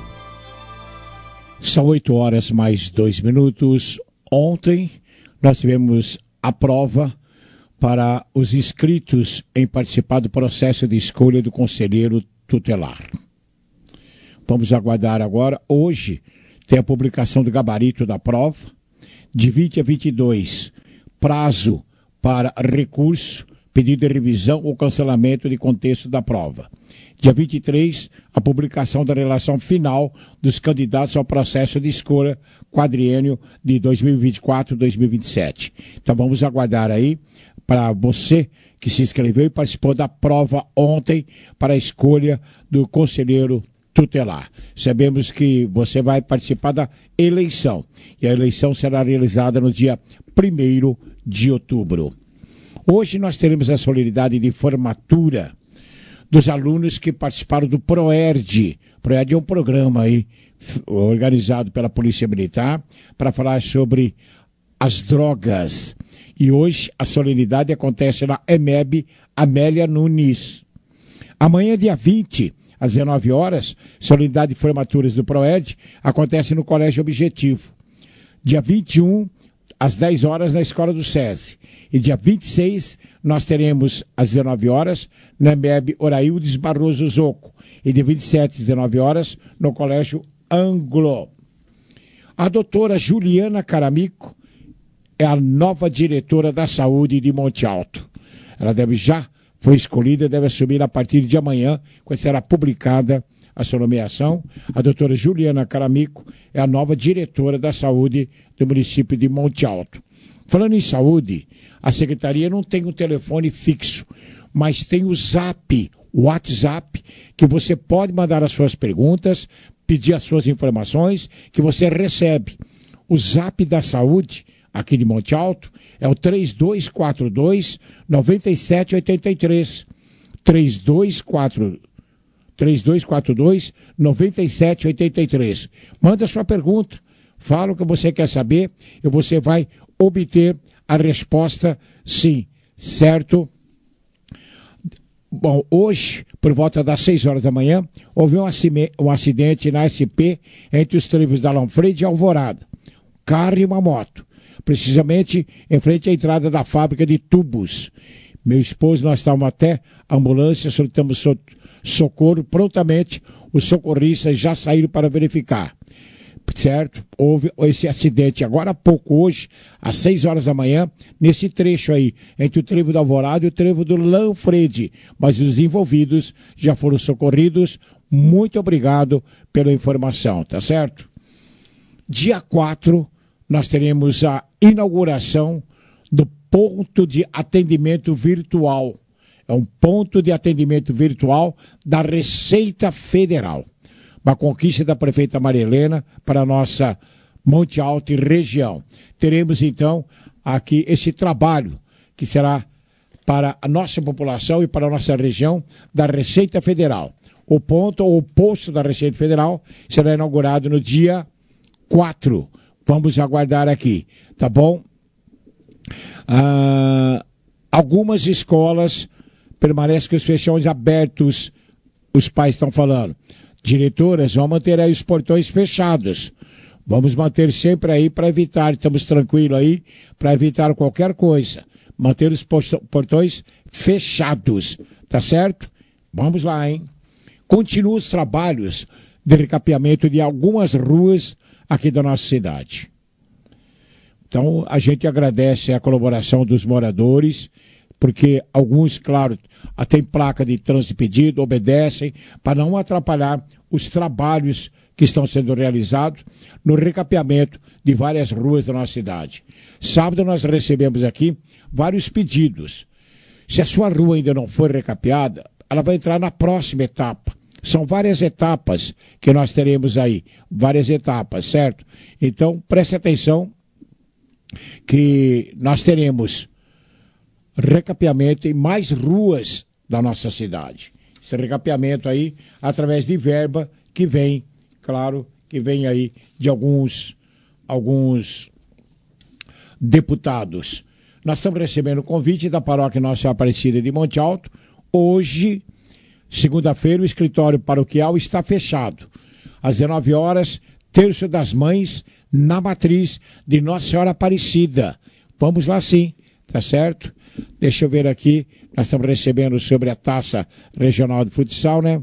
São oito horas mais dois minutos. Ontem nós tivemos a prova para os inscritos em participar do processo de escolha do conselheiro tutelar. Vamos aguardar agora. Hoje tem a publicação do gabarito da prova. De vinte a vinte e dois, prazo para recurso, pedido de revisão ou cancelamento de contexto da prova. Dia vinte e três, a publicação da relação final dos candidatos ao processo de escolha quadriênio de dois mil e vinte e quatro a dois mil e vinte e sete. Então vamos aguardar aí para você que se inscreveu e participou da prova ontem para a escolha do conselheiro tutelar. Sabemos que você vai participar da eleição e a eleição será realizada no dia primeiro de outubro. Hoje nós teremos a solenidade de formatura dos alunos que participaram do PROERD. PROERD é um programa aí organizado pela Polícia Militar para falar sobre as drogas. E hoje a solenidade acontece na E M E B Amélia Nunes. Amanhã, dia vinte, às dezenove horas, solenidade de formaturas do PROERD acontece no Colégio Objetivo. Dia vinte e um, às dez horas, na Escola do SESI. E dia vinte e seis, nós teremos às dezenove horas, na E M E B Oraildes Barroso Zoco. E de vinte e sete às dezenove horas, no Colégio Anglo. A doutora Juliana Caramico é a nova diretora da saúde de Monte Alto. Ela deve já foi escolhida, deve assumir a partir de amanhã, quando será publicada a sua nomeação. A doutora Juliana Caramico é a nova diretora da saúde do município de Monte Alto. Falando em saúde, a secretaria não tem um telefone fixo, mas tem o Zap, o WhatsApp, que você pode mandar as suas perguntas, pedir as suas informações, que você recebe. O Zap da saúde, aqui de Monte Alto, é o três dois quatro dois, nove sete oito três. três dois quatro dois, nove sete oito três. Manda sua pergunta, fala o que você quer saber e você vai obter a resposta sim, certo? Bom, hoje, por volta das seis horas da manhã, houve um acidente na S P entre os trevos da Lanfredi e Alvorada. Carro e uma moto. Precisamente em frente à entrada da fábrica de tubos. Meu esposo, nós estávamos até a ambulância, solicitamos so socorro. Prontamente, os socorristas já saíram para verificar. Certo? Houve esse acidente agora há pouco, hoje, às seis horas da manhã, nesse trecho aí, entre o trevo do Alvorada e o trevo do Lanfredi. Mas os envolvidos já foram socorridos. Muito obrigado pela informação, tá certo? Dia quatro, nós teremos a inauguração do ponto de atendimento virtual. É um ponto de atendimento virtual da Receita Federal. Uma conquista da prefeita Maria Helena para a nossa Monte Alto e região. Teremos, então, aqui esse trabalho que será para a nossa população e para a nossa região da Receita Federal. O ponto ou o posto da Receita Federal será inaugurado no dia quatro. Vamos aguardar aqui, tá bom? Ah, algumas escolas permanecem com os fechões abertos, os pais estão falando. Diretoras, vão manter aí os portões fechados. Vamos manter sempre aí para evitar, estamos tranquilos aí, para evitar qualquer coisa. Manter os portões fechados, tá certo? Vamos lá, hein? Continuam os trabalhos de recapeamento de algumas ruas aqui da nossa cidade. Então, a gente agradece a colaboração dos moradores, porque alguns, claro, têm placa de trânsito pedido, obedecem, para não atrapalhar os trabalhos que estão sendo realizados no recapeamento de várias ruas da nossa cidade. Sábado nós recebemos aqui vários pedidos. Se a sua rua ainda não for recapeada, ela vai entrar na próxima etapa. São várias etapas que nós teremos aí, várias etapas, certo? Então, preste atenção que nós teremos recapeamento em mais ruas da nossa cidade. Esse recapeamento aí, através de verba que vem, claro, que vem aí de alguns, alguns deputados. Nós estamos recebendo o convite da paróquia Nossa Senhora Aparecida de Monte Alto. Hoje, segunda-feira, o escritório paroquial está fechado. Às dezenove horas, Terço das Mães, na matriz de Nossa Senhora Aparecida. Vamos lá sim, tá certo? Deixa eu ver aqui, nós estamos recebendo sobre a Taça Regional de Futsal, né?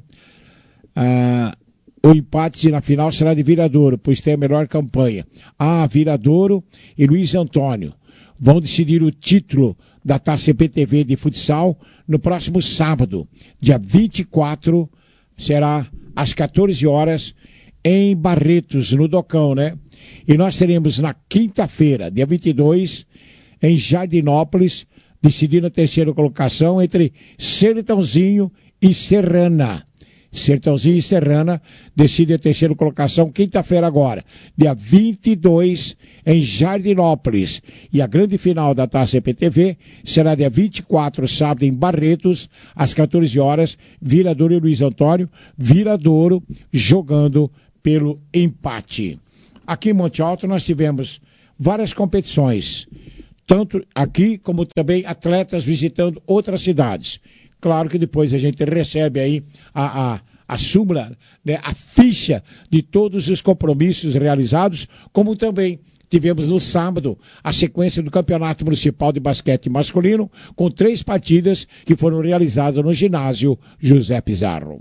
Ah, o empate na final será de Viradouro, pois tem a melhor campanha. Ah, Viradouro e Luiz Antônio vão decidir o título da Taça C P T V de futsal no próximo sábado, dia vinte e quatro, será às quatorze horas, em Barretos, no Docão, né? E nós teremos na quinta-feira, dia vinte e dois, em Jardinópolis, decidindo a terceira colocação entre Sertãozinho e Serrana. Sertãozinho e Serrana decide a terceira colocação quinta-feira agora, dia vinte e dois, em Jardinópolis. E a grande final da Taça C P T V será dia vinte e quatro, sábado, em Barretos, às quatorze horas, Viradouro e Luiz Antônio, Viradouro jogando pelo empate. Aqui em Monte Alto nós tivemos várias competições, tanto aqui como também atletas visitando outras cidades. Claro que depois a gente recebe aí a, a, a súmula, né, a ficha de todos os compromissos realizados, como também tivemos no sábado a sequência do Campeonato Municipal de Basquete Masculino, com três partidas que foram realizadas no ginásio José Pizarro.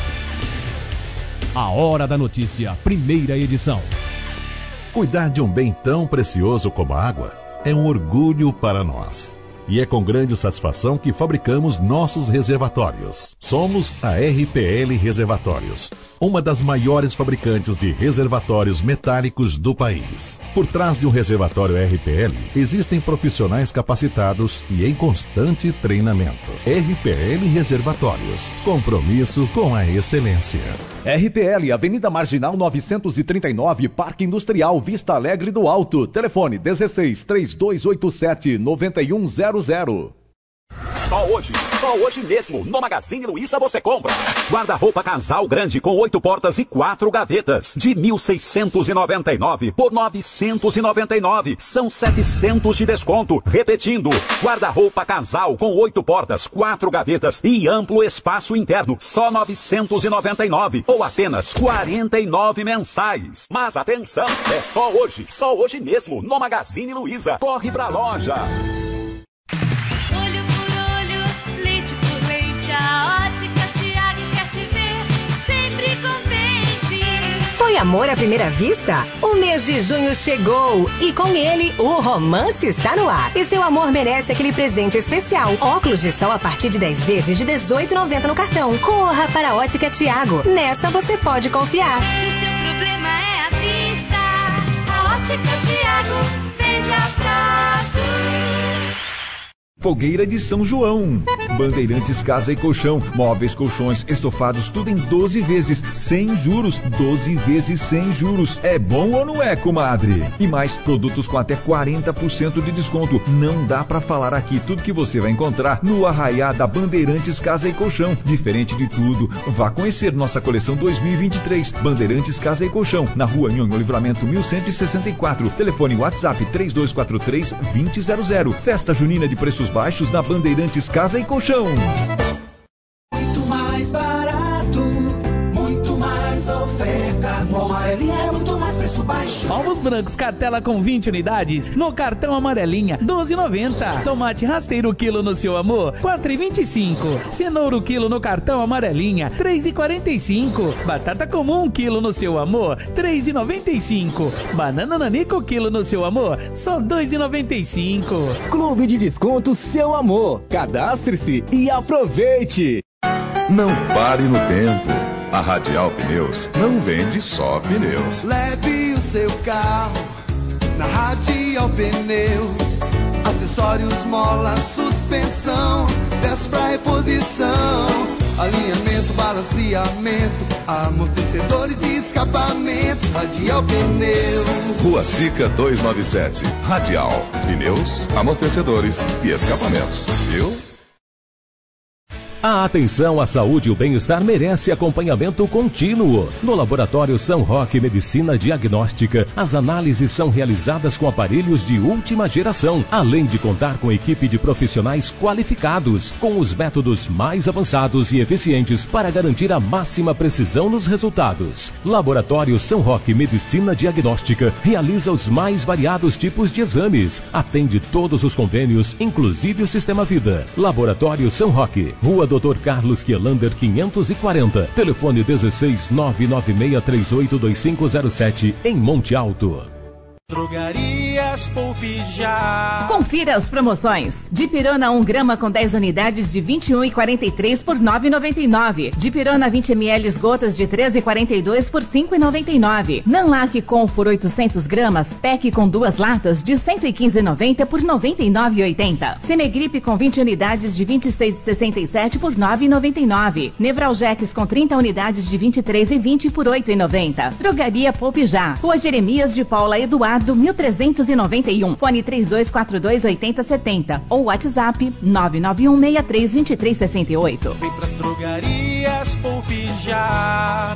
A Hora da Notícia, primeira edição. Cuidar de um bem tão precioso como a água é um orgulho para nós. E é com grande satisfação que fabricamos nossos reservatórios. Somos a R P L Reservatórios, uma das maiores fabricantes de reservatórios metálicos do país. Por trás de um reservatório R P L, existem profissionais capacitados e em constante treinamento. R P L Reservatórios, compromisso com a excelência. R P L, Avenida Marginal novecentos e trinta e nove, Parque Industrial, Vista Alegre do Alto. Telefone dezesseis, três dois oito sete, nove um zero zero. Só hoje, só hoje mesmo, no Magazine Luiza você compra. Guarda-roupa casal grande com oito portas e quatro gavetas, de mil seiscentos e noventa e nove por novecentos e noventa e nove. São setecentos de desconto. Repetindo, guarda-roupa casal com oito portas, quatro gavetas e amplo espaço interno, só novecentos e noventa e nove ou apenas quarenta e nove mensais. Mas atenção, é só hoje, só hoje mesmo, no Magazine Luiza. Corre pra loja. Foi amor à primeira vista? O mês de junho chegou e com ele o romance está no ar. E seu amor merece aquele presente especial. Óculos de sol a partir de dez vezes de dezoito reais e noventa centavos no cartão. Corra para a Ótica Tiago. Nessa você pode confiar. Se o seu problema é a vista, a Ótica Tiago vende a prazo. Fogueira de São João. Bandeirantes Casa e Colchão. Móveis, colchões, estofados, tudo em doze vezes, sem juros. doze vezes sem juros. É bom ou não é, comadre? E mais produtos com até quarenta por cento de desconto. Não dá pra falar aqui tudo que você vai encontrar no Arraiá da Bandeirantes Casa e Colchão. Diferente de tudo. Vá conhecer nossa coleção dois mil e vinte e três. Bandeirantes Casa e Colchão. Na rua Nhonho Livramento mil cento e sessenta e quatro. Telefone WhatsApp três dois quatro três, dois zero zero zero. Festa junina de preços baixos na Bandeirantes Casa e Colchão. Muito mais barato, muito mais ofertas. No Amarelinha é muito mais preço baixo. Ovos brancos cartela com vinte unidades no cartão Amarelinha doze reais e noventa centavos. Tomate rasteiro quilo no seu amor quatro reais e vinte e cinco centavos. Cenoura quilo no cartão Amarelinha três reais e quarenta e cinco centavos. Batata comum quilo no seu amor três reais e noventa e cinco centavos. Banana nanico quilo no seu amor só dois reais e noventa e cinco centavos. Clube de Desconto Seu Amor. Cadastre-se e aproveite. Não pare no tempo. A Radial Pneus não vende só pneus. Leve o seu carro na Radial Pneus. Acessórios, mola, suspensão, peças pra reposição, alinhamento, balanceamento, amortecedores e escapamento. Radial Pneus. Rua Sica duzentos e noventa e sete. Radial. Pneus, amortecedores e escapamentos. Viu? A atenção à saúde e o bem-estar merece acompanhamento contínuo. No Laboratório São Roque Medicina Diagnóstica, as análises são realizadas com aparelhos de última geração, além de contar com equipe de profissionais qualificados, com os métodos mais avançados e eficientes para garantir a máxima precisão nos resultados. Laboratório São Roque Medicina Diagnóstica realiza os mais variados tipos de exames, atende todos os convênios, inclusive o Sistema Vida. Laboratório São Roque, Rua doutor Carlos Quielander quinhentos e quarenta, telefone dezesseis nove nove seis três oito dois cinco zero sete, em Monte Alto. Drogarias Poupe Já. Confira as promoções. Dipirona um grama com dez unidades de vinte e um reais e quarenta e três por nove reais e noventa e nove centavos. Dipirona vinte mililitros gotas de treze reais e quarenta e dois por cinco reais e noventa e nove centavos. Nanlac Confor oitocentos gramas, pack com duas latas de cento e quinze reais e noventa centavos por noventa e nove reais e oitenta centavos. Semegripe com vinte unidades de vinte e seis reais e sessenta e sete centavos por nove reais e noventa e nove centavos. Nevralgex com trinta unidades de vinte e três reais e vinte centavos por oito reais e noventa centavos. Drogaria Poupe Já. Rua Jeremias de Paula Eduardo mil trezentos e noventa e um, fone três dois quatro dois oito zero sete zero ou WhatsApp nove nove um seis três dois três seis oito. Vem pras drogarias Poupe Já.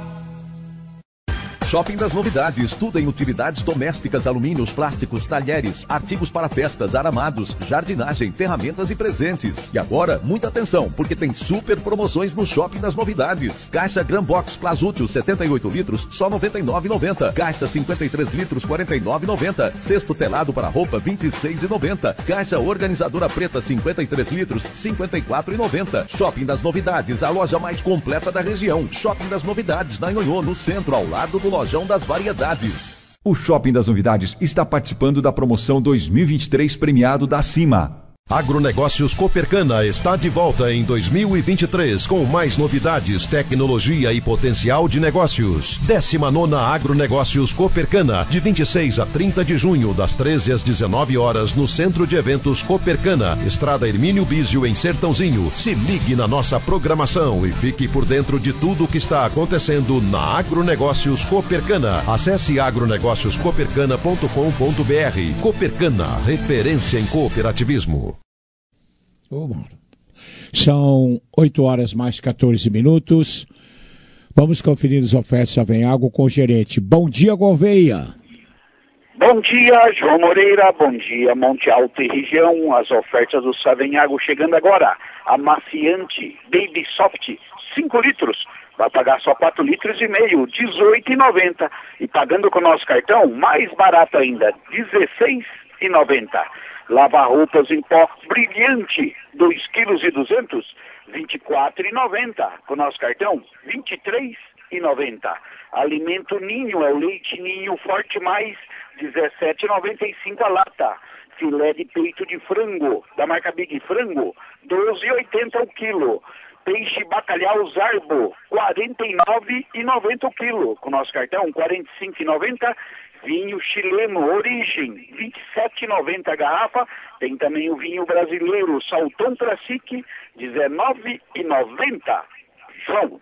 Shopping das Novidades, tudo em utilidades domésticas, alumínios, plásticos, talheres, artigos para festas, aramados, jardinagem, ferramentas e presentes. E agora, muita atenção, porque tem super promoções no Shopping das Novidades. Caixa Gran Box Plasútil setenta e oito litros, só noventa e nove reais e noventa centavos. Caixa cinquenta e três litros, quarenta e nove reais e noventa centavos. Cesto telado para roupa, vinte e seis reais e noventa centavos. Caixa organizadora preta, cinquenta e três litros, cinquenta e quatro reais e noventa centavos. Shopping das Novidades, a loja mais completa da região. Shopping das Novidades, na Nhonhô, no centro, ao lado do Lojão das Variedades. O Shopping das Novidades está participando da promoção dois mil e vinte e três premiado da CIMA. Agronegócios Copercana está de volta em dois mil e vinte e três com mais novidades, tecnologia e potencial de negócios. décima nona Agronegócios Copercana, de vinte e seis a trinta de junho, das treze às dezenove horas, no Centro de Eventos Copercana, Estrada Hermínio Bísio, em Sertãozinho. Se ligue na nossa programação e fique por dentro de tudo o que está acontecendo na Agronegócios Copercana. Acesse agronegócios copercana ponto com ponto br. Copercana, referência em cooperativismo. Ô, Mauro. São oito horas mais quatorze minutos. Vamos conferir as ofertas da Venhago com o gerente. Bom dia, Gouveia. Bom dia, João Moreira. Bom dia, Monte Alto e região. As ofertas do Savenhago chegando agora. Amaciante Baby Soft, cinco litros. Vai pagar só quatro litros e meio, dezoito reais e noventa centavos. E pagando com o nosso cartão, mais barato ainda, dezesseis reais e noventa centavos. Lava-roupas em pó brilhante, dois quilos e duzentos, vinte e quatro reais e noventa centavos. Com o nosso cartão, vinte e três reais e noventa centavos. Alimento Ninho, é o leite Ninho Forte Mais, dezessete reais e noventa e cinco centavos a lata. Filé de peito de frango, da marca Big Frango, doze reais e oitenta centavos o quilo. Peixe bacalhau Zarbo, quarenta e nove reais e noventa centavos o quilo. Com o nosso cartão, quarenta e cinco reais e noventa centavos. Vinho chileno Origem, vinte e sete reais e noventa centavos a garrafa. Tem também o vinho brasileiro Salton Classic, dezenove reais e noventa centavos. João.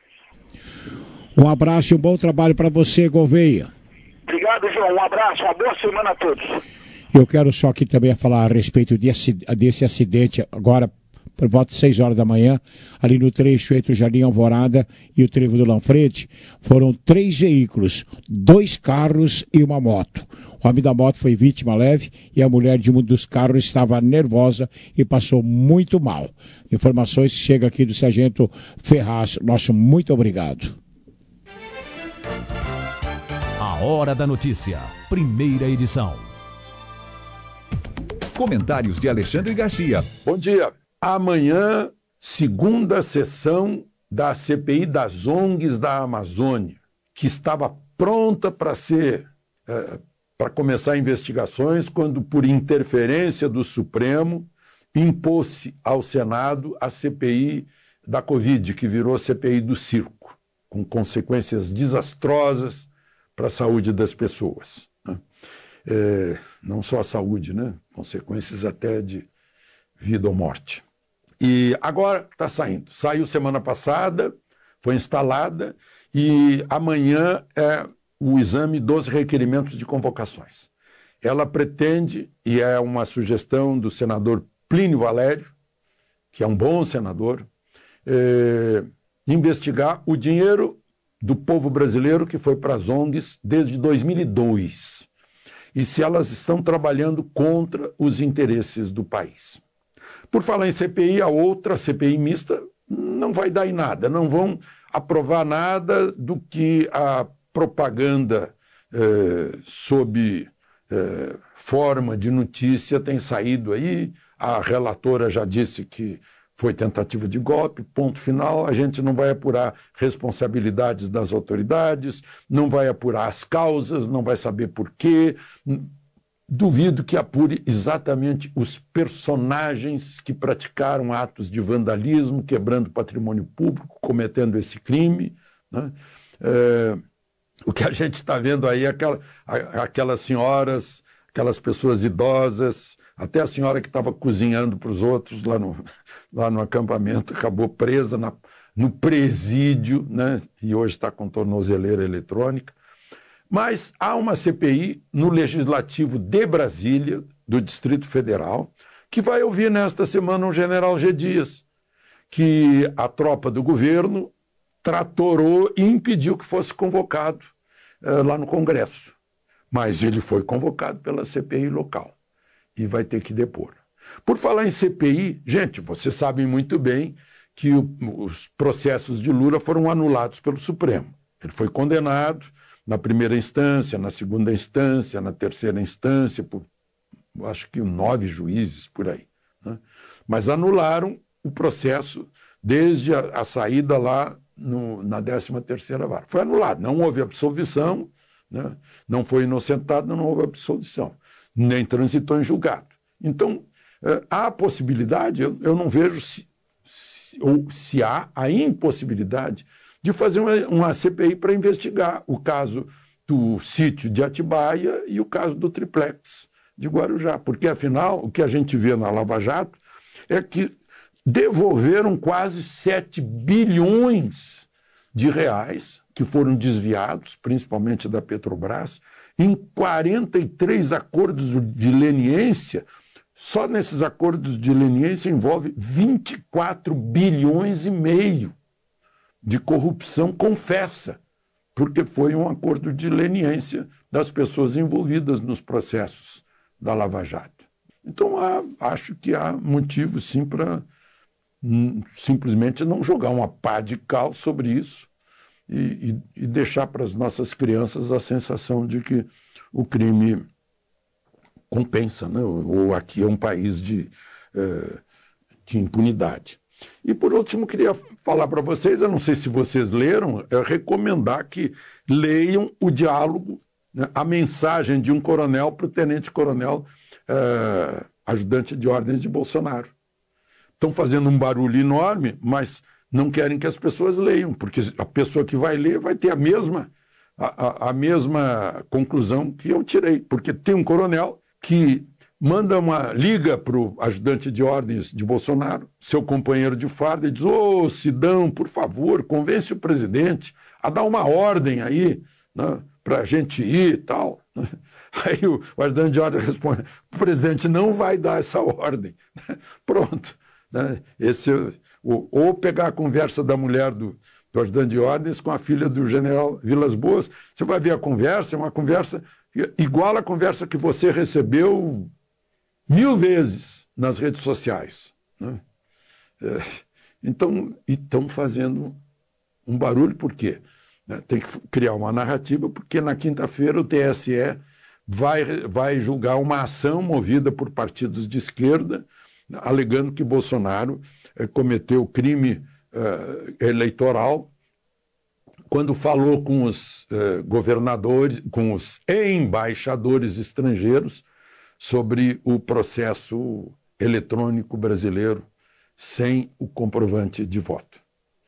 Um abraço e um bom trabalho para você, Gouveia. Obrigado, João. Um abraço, uma boa semana a todos. Eu quero só aqui também falar a respeito desse, desse acidente agora, por volta de seis horas da manhã, ali no trecho entre o Jardim Alvorada e o Trevo do Lanfrete. Foram três veículos, dois carros e uma moto. O homem da moto foi vítima leve e a mulher de um dos carros estava nervosa e passou muito mal. Informações que chegam aqui do Sargento Ferraz. Nosso muito obrigado. A Hora da Notícia, primeira edição. Comentários de Alexandre Garcia. Bom dia. Amanhã, segunda sessão da C P I das O N Gs da Amazônia, que estava pronta para ser, é, para começar investigações, quando, por interferência do Supremo, impôs-se ao Senado a C P I da Covid, que virou C P I do circo. com consequências desastrosas para a saúde das pessoas, né? É, não só a saúde, né? Consequências até de vida ou morte. E agora está saindo. Saiu semana passada, foi instalada, e amanhã é o exame dos requerimentos de convocações. Ela pretende, e é uma sugestão do senador Plínio Valério, que é um bom senador, é, investigar o dinheiro do povo brasileiro que foi para as O N Gs desde dois mil e dois. E se elas estão trabalhando contra os interesses do país. Por falar em C P I, a outra C P I mista não vai dar em nada, não vão aprovar nada do que a propaganda eh, sob eh, forma de notícia tem saído aí. A relatora já disse que foi tentativa de golpe, ponto final. A gente não vai apurar responsabilidades das autoridades, não vai apurar as causas, não vai saber por quê. Duvido que apure exatamente os personagens que praticaram atos de vandalismo, quebrando patrimônio público, cometendo esse crime, né? É, o que a gente está vendo aí é aquela, aquelas senhoras, aquelas pessoas idosas, até a senhora que estava cozinhando para os outros lá no, lá no acampamento, acabou presa na, no presídio, né? E hoje está com tornozeleira eletrônica. Mas há uma C P I no Legislativo de Brasília, do Distrito Federal, que vai ouvir nesta semana um general G. Dias, que a tropa do governo tratorou e impediu que fosse convocado uh, lá no Congresso. Mas ele foi convocado pela C P I local e vai ter que depor. Por falar em C P I, gente, vocês sabem muito bem que o, os processos de Lula foram anulados pelo Supremo. Ele foi condenado na primeira instância, na segunda instância, na terceira instância, por acho que nove juízes por aí, né? Mas anularam o processo desde a, a saída lá no, na décima terceira vara. Foi anulado, não houve absolvição, né? Não foi inocentado, não houve absolvição, nem transitou em julgado. Então, eh, há a possibilidade, eu, eu não vejo se, se, ou se há a impossibilidade de fazer uma, uma C P I para investigar o caso do sítio de Atibaia e o caso do triplex de Guarujá. Porque, afinal, o que a gente vê na Lava Jato é que devolveram quase sete bilhões de reais que foram desviados, principalmente da Petrobras, em quarenta e três acordos de leniência. Só nesses acordos de leniência envolve vinte e quatro bilhões e meio de corrupção confessa, porque foi um acordo de leniência das pessoas envolvidas nos processos da Lava Jato. Então, há, acho que há motivo, sim, para hum, simplesmente não jogar uma pá de cal sobre isso e, e, e deixar para as nossas crianças a sensação de que o crime compensa, né? Ou aqui é um país de, eh, de impunidade. E, por último, queria falar para vocês, eu não sei se vocês leram, é recomendar que leiam o diálogo, né, a mensagem de um coronel para o tenente-coronel eh, ajudante de ordens de Bolsonaro. Estão fazendo um barulho enorme, mas não querem que as pessoas leiam, porque a pessoa que vai ler vai ter a mesma, a, a, a mesma conclusão que eu tirei, porque tem um coronel que manda uma liga para o ajudante de ordens de Bolsonaro, seu companheiro de farda, e diz: ô, oh, Sidão, por favor, convence o presidente a dar uma ordem aí, né, para a gente ir e tal. Aí o, o ajudante de ordem responde: o presidente não vai dar essa ordem. Pronto. Né? Esse, o, ou pegar a conversa da mulher do, do ajudante de ordens com a filha do general Vilas Boas, você vai ver a conversa, é uma conversa igual à conversa que você recebeu mil vezes nas redes sociais, né? É, então, estão fazendo um barulho, por quê? Né? Tem que criar uma narrativa, porque na quinta-feira o T S E vai, vai julgar uma ação movida por partidos de esquerda, alegando que Bolsonaro é, cometeu crime é, eleitoral quando falou com os é, governadores, com os embaixadores estrangeiros, sobre o processo eletrônico brasileiro sem o comprovante de voto.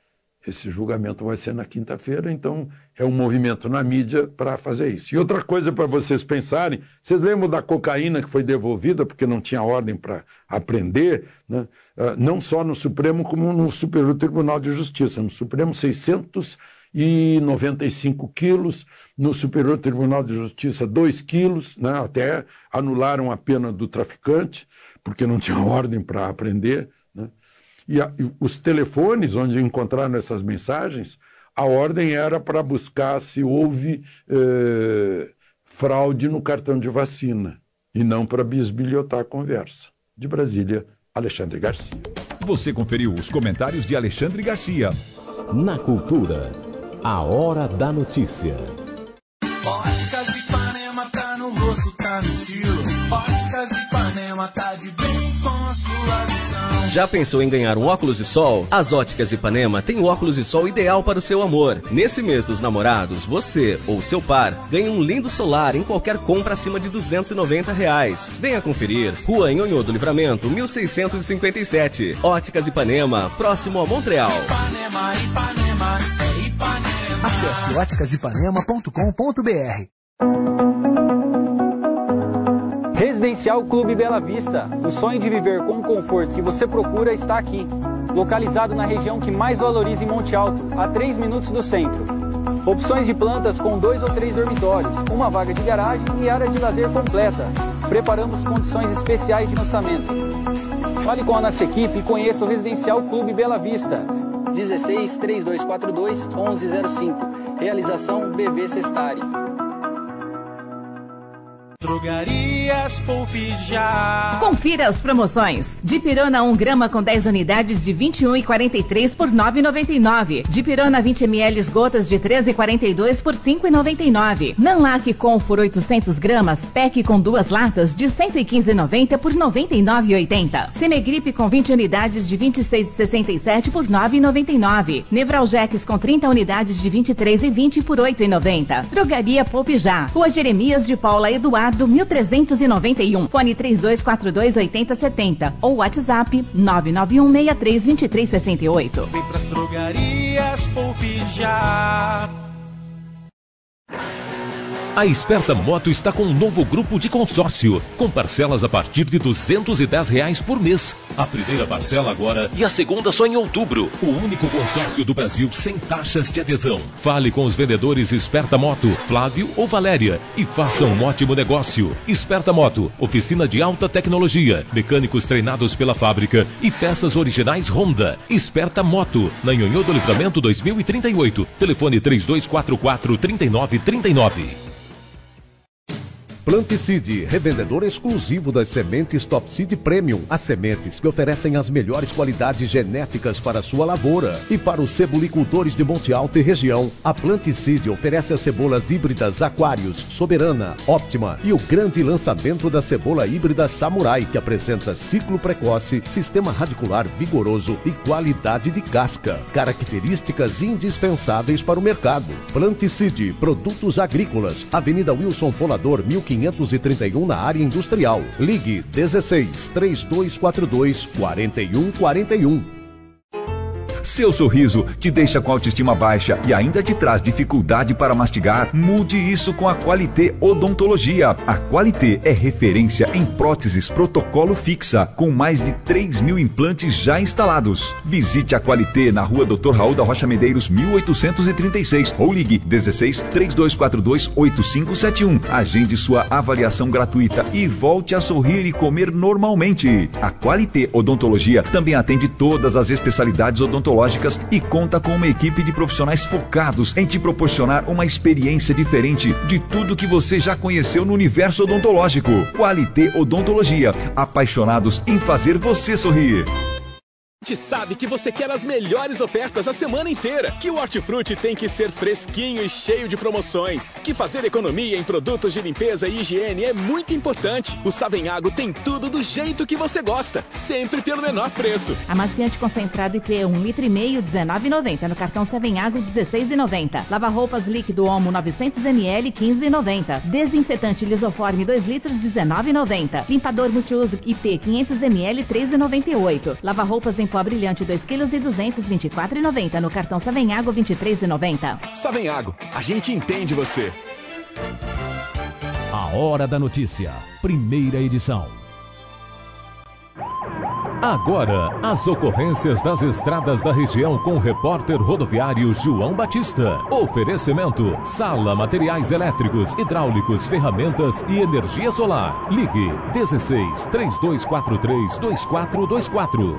Esse julgamento vai ser na quinta-feira, então é um movimento na mídia para fazer isso. E outra coisa para vocês pensarem, vocês lembram da cocaína que foi devolvida porque não tinha ordem para apreender, né? Não só no Supremo, como no Superior Tribunal de Justiça. No Supremo, seiscentos e noventa e cinco quilos, no Superior Tribunal de Justiça, dois quilos, né? Até anularam a pena do traficante, porque não tinha ordem para apreender, né? E, a, e os telefones onde encontraram essas mensagens, a ordem era para buscar se houve eh, fraude no cartão de vacina e não para bisbilhotar a conversa. De Brasília, Alexandre Garcia. Você conferiu os comentários de Alexandre Garcia. Na Cultura, a hora da notícia. Óticas Ipanema tá no rosto, tá no estilo. Óticas Ipanema tá de bem com a sua visão. Já pensou em ganhar um óculos de sol? As Óticas Ipanema têm o óculos de sol ideal para o seu amor. Nesse mês dos namorados, você ou seu par ganha um lindo solar em qualquer compra acima de duzentos e noventa reais. Venha conferir. Rua Nhonhô do Livramento, mil seiscentos e cinquenta e sete. Óticas Ipanema, próximo a Montreal. Ipanema, Ipanema, é Ipanema. Acesse óticas ipanema ponto com ponto b r. Residencial Clube Bela Vista. O sonho de viver com o conforto que você procura está aqui. Localizado na região que mais valoriza em Monte Alto, a três minutos do centro. Opções de plantas com dois ou três dormitórios, uma vaga de garagem e área de lazer completa. Preparamos condições especiais de lançamento. Fale com a nossa equipe e conheça o Residencial Clube Bela Vista. dezesseis, trinta e dois quarenta e dois, onze zero cinco. Realização B V Sestari. Drogarias Poupe Já. Confira as promoções. Dipirona um grama com dez unidades de vinte e um reais e quarenta e três por nove reais e noventa e nove centavos. Dipirona vinte mililitros gotas de treze reais e quarenta e dois por cinco reais e noventa e nove centavos. Nanlac Confur oitocentos gramas, pack com duas latas de cento e quinze reais e noventa centavos por noventa e nove reais e oitenta centavos. Semegripe com vinte unidades de vinte e seis reais e sessenta e sete centavos por nove reais e noventa e nove centavos. Nevralgex com trinta unidades de vinte e três reais e vinte centavos por oito reais e noventa centavos. Drogaria Poupe Já. Rua Jeremias de Paula Eduardo mil trezentos e noventa e um. Fone três dois quatro dois, oito zero sete zero ou WhatsApp nove nove um, seis três, dois três seis oito. Vem pras drogarias Poupe Já. A Esperta Moto está com um novo grupo de consórcio, com parcelas a partir de duzentos e dez reais por mês. A primeira parcela agora e a segunda só em outubro. O único consórcio do Brasil sem taxas de adesão. Fale com os vendedores Esperta Moto, Flávio ou Valéria, e faça um ótimo negócio. Esperta Moto, oficina de alta tecnologia, mecânicos treinados pela fábrica e peças originais Honda. Esperta Moto, na Nhonhô do Livramento dois mil e trinta e oito. Telefone três dois quatro quatro, três nove três nove. Planticide, revendedor exclusivo das sementes Top Seed Premium. As sementes que oferecem as melhores qualidades genéticas para a sua lavoura. E para os cebolicultores de Monte Alto e região, a Planticide oferece as cebolas híbridas Aquários, Soberana, Óptima e o grande lançamento da cebola híbrida Samurai, que apresenta ciclo precoce, sistema radicular vigoroso e qualidade de casca. Características indispensáveis para o mercado. Planticide, produtos agrícolas, Avenida Wilson Fonador, mil quinhentos e trinta e um, na área industrial. Ligue dezesseis, três dois quatro dois, quatro um quatro um. Seu sorriso te deixa com autoestima baixa e ainda te traz dificuldade para mastigar? Mude isso com a Qualité Odontologia. A Qualité é referência em próteses protocolo fixa, com mais de três mil implantes já instalados. Visite a Qualité na rua doutor Raul da Rocha Medeiros, mil oitocentos e trinta e seis, ou ligue dezesseis, três dois quatro dois, oito cinco sete um. Agende sua avaliação gratuita e volte a sorrir e comer normalmente. A Qualité Odontologia também atende todas as especialidades odontológicas e conta com uma equipe de profissionais focados em te proporcionar uma experiência diferente de tudo que você já conheceu no universo odontológico. Qualité Odontologia, apaixonados em fazer você sorrir. A gente sabe que você quer as melhores ofertas a semana inteira, que o Hortifruti tem que ser fresquinho e cheio de promoções, que fazer economia em produtos de limpeza e higiene é muito importante. O Savenhago tem tudo do jeito que você gosta, sempre pelo menor preço. Amaciante concentrado I P um litro e meio, dezenove reais e noventa centavos. No cartão Savenhago, dezesseis reais e noventa centavos. Lava-roupas líquido Omo novecentos mililitros, quinze reais e noventa centavos. Desinfetante Lisoforme dois litros, dezenove reais e noventa centavos. Limpador multiuso I P quinhentos mililitros, treze reais e noventa e oito centavos. Lava-roupas em pó brilhante dois quilos e duzentos, vinte e quatro reais e noventa centavos. No cartão Savenhago, vinte e três reais e noventa centavos. Savenhago, a gente entende você. A Hora da Notícia, primeira edição. Agora, as ocorrências das estradas da região com o repórter rodoviário João Batista. Oferecimento: Sala Materiais Elétricos, Hidráulicos, Ferramentas e Energia Solar. Ligue dezesseis, três dois quatro três, dois quatro dois quatro.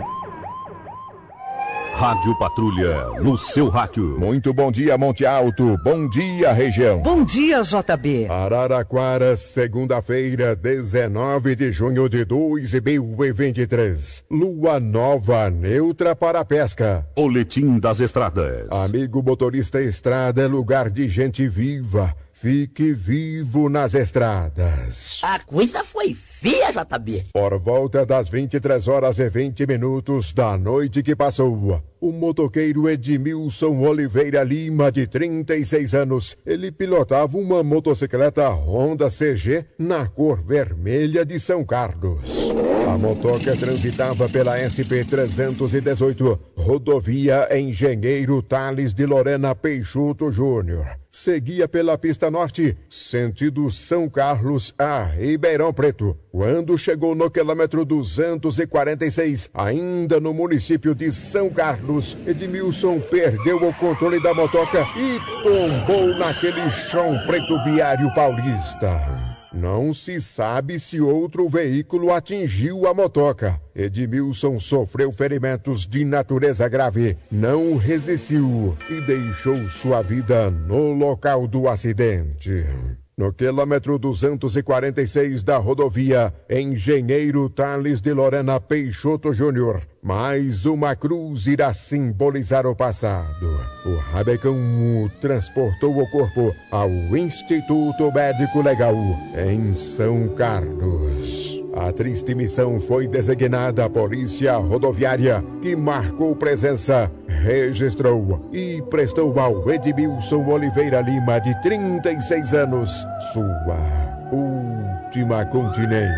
Rádio Patrulha, no seu rádio. Muito bom dia, Monte Alto. Bom dia, região. Bom dia, J B. Araraquara, segunda-feira, dezenove de junho de dois mil e vinte e três. Lua nova, neutra para a pesca. Boletim das estradas. Amigo motorista, estrada é lugar de gente viva. Fique vivo nas estradas. A coisa foi feia, J B. Por volta das vinte e três horas e vinte minutos da noite que passou, o motoqueiro Edmilson Oliveira Lima, de trinta e seis anos, ele pilotava uma motocicleta Honda C G na cor vermelha de São Carlos. A motoca transitava pela S P trezentos e dezoito, rodovia Engenheiro Tales de Lorena Peixoto Júnior. Seguia pela pista norte, sentido São Carlos a Ribeirão Preto. Quando chegou no quilômetro duzentos e quarenta e seis, ainda no município de São Carlos, Edmilson perdeu o controle da motoca e tombou naquele chão preto viário paulista. Não se sabe se outro veículo atingiu a motoca. Edmilson sofreu ferimentos de natureza grave, não resistiu e deixou sua vida no local do acidente. No quilômetro duzentos e quarenta e seis da rodovia Engenheiro Tales de Lorena Peixoto Júnior, mais uma cruz irá simbolizar o passado. O rabecão transportou o corpo ao Instituto Médico Legal em São Carlos. A triste missão foi designada a Polícia Rodoviária, que marcou presença, registrou e prestou ao Edmilson Oliveira Lima, de trinta e seis anos, sua última continência.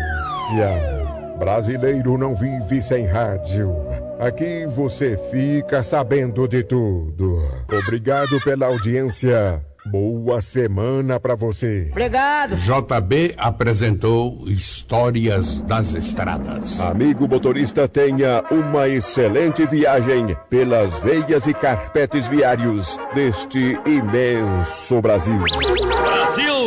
Brasileiro não vive sem rádio. Aqui você fica sabendo de tudo. Obrigado pela audiência. Boa semana pra você. Obrigado. J B apresentou Histórias das Estradas. Amigo motorista, tenha uma excelente viagem pelas veias e carpetes viários deste imenso Brasil. Brasil!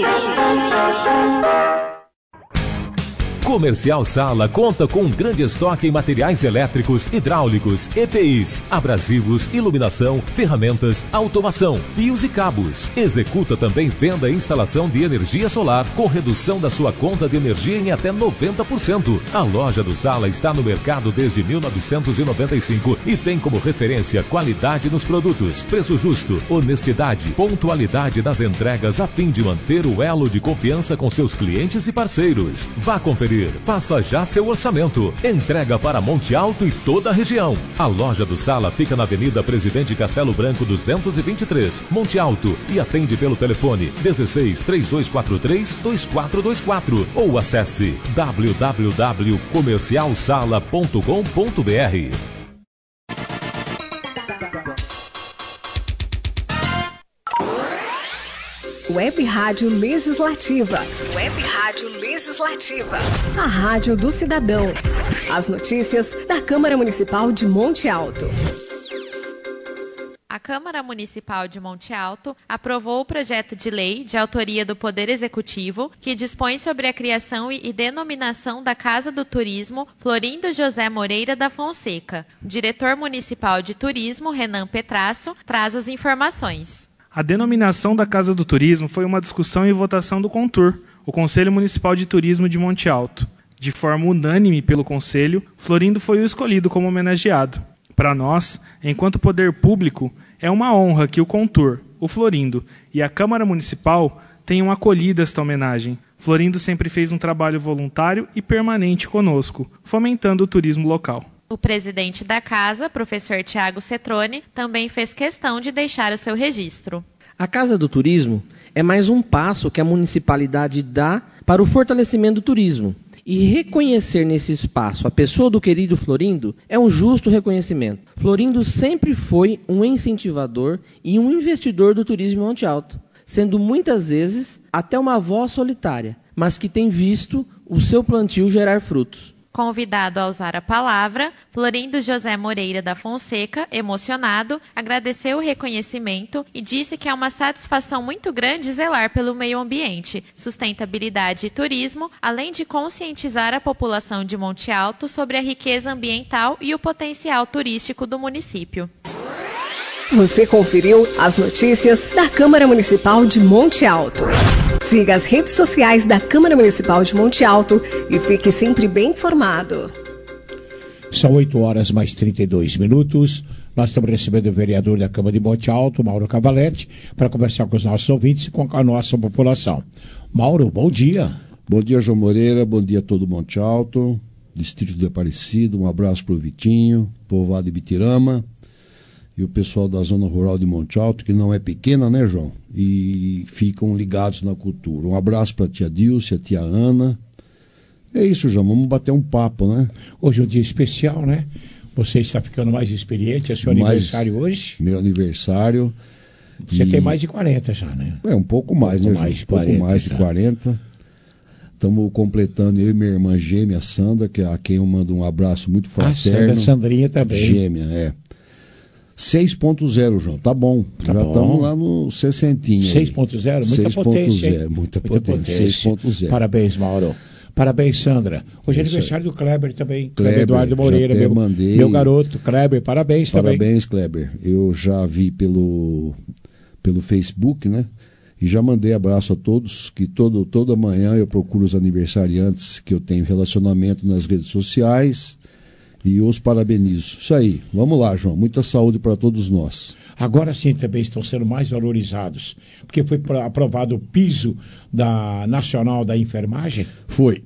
Comercial Sala conta com um grande estoque em materiais elétricos, hidráulicos, E P Is, abrasivos, iluminação, ferramentas, automação, fios e cabos. Executa também venda e instalação de energia solar com redução da sua conta de energia em até noventa por cento. A loja do Sala está no mercado desde mil novecentos e noventa e cinco e tem como referência qualidade nos produtos, preço justo, honestidade, pontualidade nas entregas a fim de manter o elo de confiança com seus clientes e parceiros. Vá conferir. Faça já seu orçamento. Entrega para Monte Alto e toda a região. A loja do Sala fica na Avenida Presidente Castelo Branco duzentos e vinte e três, Monte Alto, e atende pelo telefone dezesseis, três dois quatro três, dois quatro dois quatro ou acesse w w w ponto comercial sala ponto com ponto b r. Web Rádio Legislativa. Web Rádio Legislativa. A Rádio do Cidadão. As notícias da Câmara Municipal de Monte Alto. A Câmara Municipal de Monte Alto aprovou o projeto de lei de autoria do Poder Executivo que dispõe sobre a criação e denominação da Casa do Turismo Florindo José Moreira da Fonseca. O diretor municipal de turismo, Renan Petrasso, traz as informações. A denominação da Casa do Turismo foi uma discussão e votação do CONTUR, o Conselho Municipal de Turismo de Monte Alto. De forma unânime pelo Conselho, Florindo foi o escolhido como homenageado. Para nós, enquanto poder público, é uma honra que o CONTUR, o Florindo e a Câmara Municipal tenham acolhido esta homenagem. Florindo sempre fez um trabalho voluntário e permanente conosco, fomentando o turismo local. O presidente da casa, professor Tiago Cetrone, também fez questão de deixar o seu registro. A Casa do Turismo é mais um passo que a municipalidade dá para o fortalecimento do turismo E reconhecer nesse espaço a pessoa do querido Florindo é um justo reconhecimento. Florindo sempre foi um incentivador e um investidor do turismo em Monte Alto, sendo muitas vezes até uma voz solitária, mas que tem visto o seu plantio gerar frutos. Convidado a usar a palavra, Florindo José Moreira da Fonseca, emocionado, agradeceu o reconhecimento e disse que é uma satisfação muito grande zelar pelo meio ambiente, sustentabilidade e turismo, além de conscientizar a população de Monte Alto sobre a riqueza ambiental e o potencial turístico do município. Você conferiu as notícias da Câmara Municipal de Monte Alto. Siga as redes sociais da Câmara Municipal de Monte Alto e fique sempre bem informado. São oito horas mais trinta e dois minutos. Nós estamos recebendo o vereador da Câmara de Monte Alto, Mauro Cavalete, para conversar com os nossos ouvintes e com a nossa população. Mauro, bom dia. Bom dia, João Moreira. Bom dia a todo Monte Alto, Distrito de Aparecido. Um abraço para o Vitinho, povoado de Bitirama. E o pessoal da zona rural de Monte Alto, que não é pequena, né, João? E ficam ligados na cultura. Um abraço para a tia Dilce, a tia Ana. É isso, João, vamos bater um papo, né? Hoje é um dia especial, né? Você está ficando mais experiente, é seu mais aniversário hoje? Meu aniversário. Você e... tem mais de quarenta já, né? É, um pouco mais, um pouco né, mais João? Um pouco mais de quarenta. Estamos completando, eu e minha irmã gêmea, Sandra, que é a quem eu mando um abraço muito fraterno. A Sandra, Sandrinha também. Gêmea, é. seis ponto zero, João, tá bom. Tá já estamos bom. lá no sessentinho. seis ponto zero, muita seis potência. zero, muita, muita potência. potência. seis ponto zero. Parabéns, Mauro. Parabéns, Sandra. Hoje é aniversário do Kleber também. Kleber, Eduardo Moreira, meu, mandei. meu garoto. Kleber, parabéns, parabéns também. Parabéns, Kleber. Eu já vi pelo, pelo Facebook, né? E já mandei abraço a todos, que todo, toda manhã eu procuro os aniversariantes que eu tenho relacionamento nas redes sociais. E os parabenizo. Isso aí. Vamos lá, João. Muita saúde para todos nós. Agora sim também estão sendo mais valorizados. Porque foi aprovado o piso da Nacional da Enfermagem? Foi.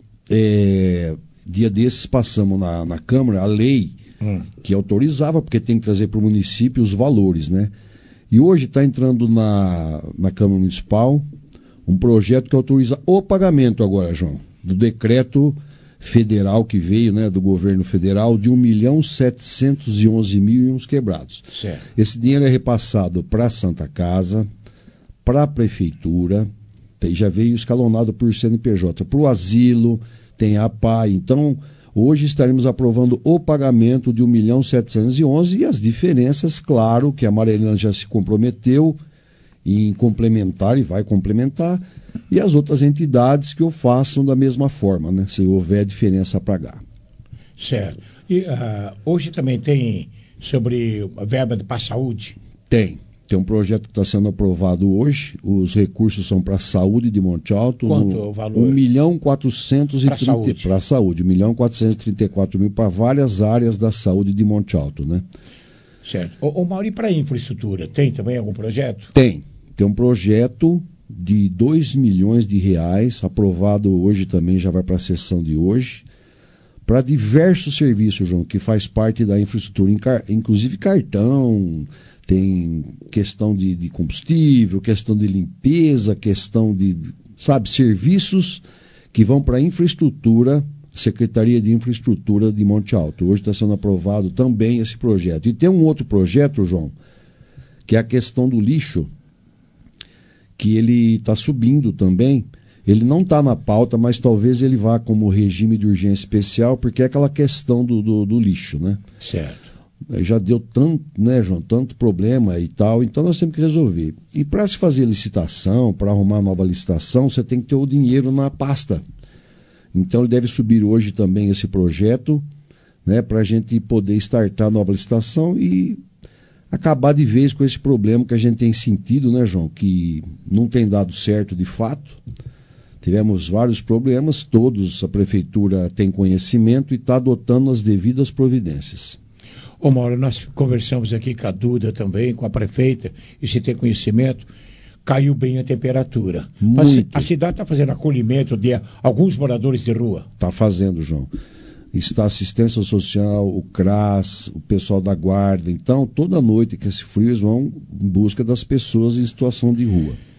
É, dia desses passamos na, na Câmara a lei hum. que autorizava, porque tem que trazer para o município os valores, né? E hoje está entrando na, na Câmara Municipal um projeto que autoriza o pagamento agora, João, do decreto federal que veio, né, do governo federal, de um milhão setecentos e onze mil e uns quebrados. Certo. Esse dinheiro é repassado para a Santa Casa, para a Prefeitura, tem, já veio escalonado por C N P J, para o asilo, tem a P A I. Então, hoje estaremos aprovando o pagamento de um milhão setecentos e onze e as diferenças, claro, que a Marilena já se comprometeu em complementar e vai complementar, e as outras entidades que o façam da mesma forma, né? Se houver diferença a pagar. Certo. E uh, hoje também tem sobre a verba para a saúde? Tem. Tem um projeto que está sendo aprovado hoje. Os recursos são para a saúde de Monte Alto. Quanto no, o valor? um milhão quatrocentos e trinta para a saúde. um milhão quatrocentos e trinta e quatro mil para várias áreas da saúde de Monte Alto, né? Certo. O, o Mauri, para a infraestrutura, tem também algum projeto? Tem. Tem um projeto de dois milhões de reais, aprovado hoje também, já vai para a sessão de hoje, para diversos serviços, João, que faz parte da infraestrutura, inclusive cartão, tem questão de, de combustível, questão de limpeza, questão de, sabe, serviços que vão para a infraestrutura, Secretaria de Infraestrutura de Monte Alto. Hoje está sendo aprovado também esse projeto. E tem um outro projeto, João, que é a questão do lixo, que ele está subindo também. Ele não está na pauta, mas talvez ele vá como regime de urgência especial, porque é aquela questão do, do, do lixo, né? Certo. Já deu tanto, né, João, tanto problema e tal, então nós temos que resolver. E para se fazer licitação, para arrumar nova licitação, você tem que ter o dinheiro na pasta. Então ele deve subir hoje também esse projeto, né, para a gente poder startar a nova licitação e acabar de vez com esse problema que a gente tem sentido, né, João, que não tem dado certo de fato. Tivemos vários problemas, todos a prefeitura tem conhecimento e está adotando as devidas providências. Ô Mauro, nós conversamos aqui com a Duda também, com a prefeita, e se tem conhecimento, caiu bem a temperatura. Muito. A, a cidade está fazendo acolhimento de alguns moradores de rua? Está fazendo, João. Está assistência social, o C R A S, o pessoal da guarda. Então, toda noite que esse frio, eles vão em busca das pessoas em situação de rua.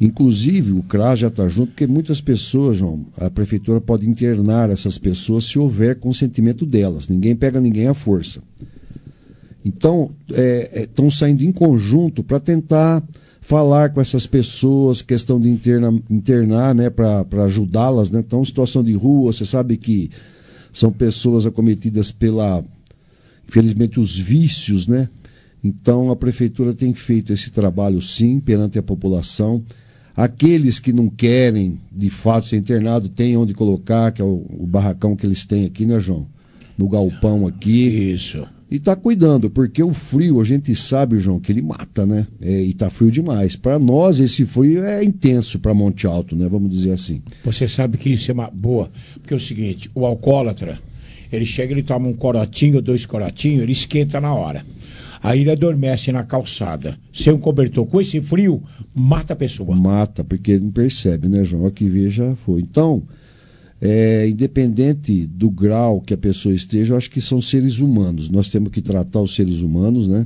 Inclusive, o C R A S já está junto, porque muitas pessoas, João, a prefeitura pode internar essas pessoas se houver consentimento delas. Ninguém pega ninguém à força. Então, estão é, é, saindo em conjunto para tentar falar com essas pessoas, questão de interna, internar, né, para ajudá-las, né? Então, situação de rua, você sabe que são pessoas acometidas pela, infelizmente, os vícios, né? Então, a prefeitura tem feito esse trabalho, sim, perante a população. Aqueles que não querem, de fato, ser internado, tem onde colocar, que é o, o barracão que eles têm aqui, né, João? No galpão aqui. Isso. E está cuidando, porque o frio, a gente sabe, João, que ele mata, né? É, e está frio demais. Para nós, esse frio é intenso para Monte Alto, né? Vamos dizer assim. Você sabe que isso é uma boa. Porque é o seguinte, o alcoólatra, ele chega, ele toma um corotinho, dois corotinhos, ele esquenta na hora. Aí ele adormece na calçada. Sem um cobertor, com esse frio, mata a pessoa. Mata, porque não percebe, né, João? Aqui veja, foi. Então, é, independente do grau que a pessoa esteja, eu acho que são seres humanos. Nós temos que tratar os seres humanos, né?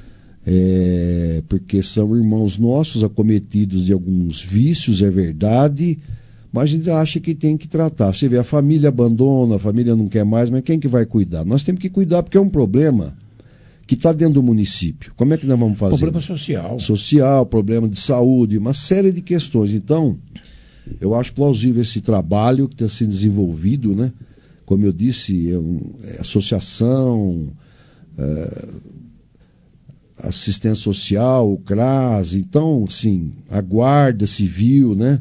É, porque são irmãos nossos acometidos de alguns vícios, é verdade, mas a gente acha que tem que tratar. Você vê, a família abandona, a família não quer mais, mas quem que vai cuidar? Nós temos que cuidar porque é um problema que está dentro do município. Como é que nós vamos fazer? Problema social. Social, problema de saúde, uma série de questões. Então, eu acho plausível esse trabalho que está sendo desenvolvido, né? Como eu disse, é, um, é associação, é, assistência social, o C R A S, então, assim, a guarda civil, né?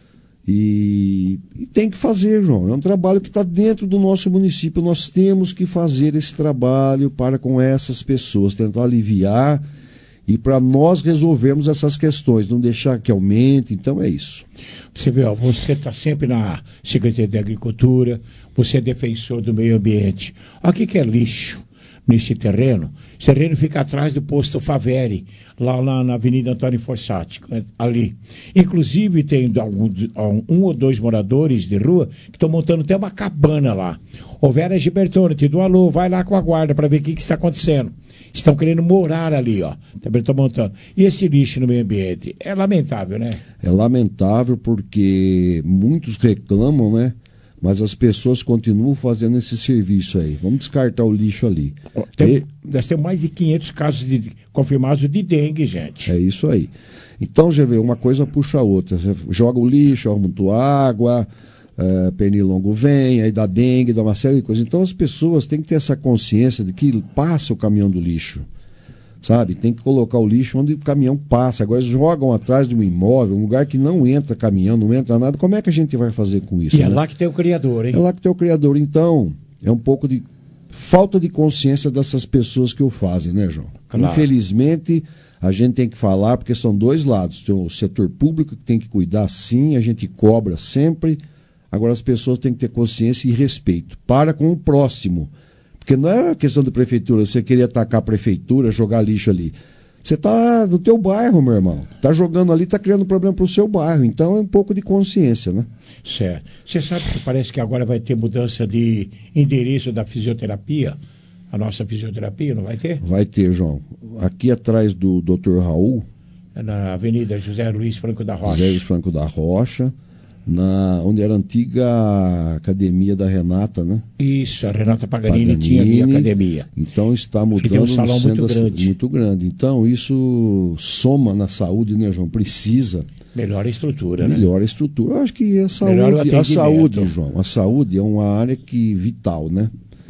E, e tem que fazer, João. É um trabalho que está dentro do nosso município. Nós temos que fazer esse trabalho para com essas pessoas, tentar aliviar e para nós resolvermos essas questões, não deixar que aumente. Então é isso. Você vê, ó, você está sempre na Secretaria de Agricultura, você é defensor do meio ambiente. Olha o que, que é lixo nesse terreno. Esse terreno fica atrás do posto Faveri, lá, lá na Avenida Antônio Fossati, ali. Inclusive tem um, um ou dois moradores de rua que estão montando até uma cabana lá. Ô Vera Gibertone, te dou alô, vai lá com a guarda para ver o que, que está acontecendo. Estão querendo morar ali, ó. Também estão montando. E esse lixo no meio ambiente? É lamentável, né? É lamentável porque muitos reclamam, né? Mas as pessoas continuam fazendo esse serviço aí. Vamos descartar o lixo ali. Tem, e... Nós temos mais de quinhentos casos de, confirmados de dengue, gente. É isso aí. Então, já vê, uma coisa puxa a outra. Você joga o lixo, aumenta água, uh, pernilongo vem, aí dá dengue, dá uma série de coisas. Então, as pessoas têm que ter essa consciência de que passa o caminhão do lixo. Sabe? Tem que colocar o lixo onde o caminhão passa. Agora eles jogam atrás de um imóvel, um lugar que não entra caminhão, não entra nada. Como é que a gente vai fazer com isso? E né? é lá que tem o criador, hein? É lá que tem o criador. Então, é um pouco de falta de consciência dessas pessoas que o fazem, né, João? Claro. Infelizmente, a gente tem que falar, porque são dois lados. Tem o setor público que tem que cuidar, sim, a gente cobra sempre. Agora as pessoas têm que ter consciência e respeito para com o próximo. Porque não é questão de prefeitura, você queria atacar a prefeitura, jogar lixo ali. Você está no teu bairro, meu irmão. Está jogando ali, está criando problema para o seu bairro. Então é um pouco de consciência, né? Certo. Você sabe que parece que agora vai ter mudança de endereço da fisioterapia? A nossa fisioterapia, não vai ter? Vai ter, João. Aqui atrás do doutor Raul. Na Avenida José Luiz Franco da Rocha. José Luiz Franco da Rocha. Na, onde era a antiga academia da Renata, né? Isso, a Renata Paganini, Paganini tinha ali a academia. Então está mudando. Um salão muito grande. muito grande. Então isso soma na saúde, né, João? Precisa. Melhor a estrutura, Melhor né? a estrutura. Eu acho que a saúde, a saúde, João, a saúde é uma área que vital, né?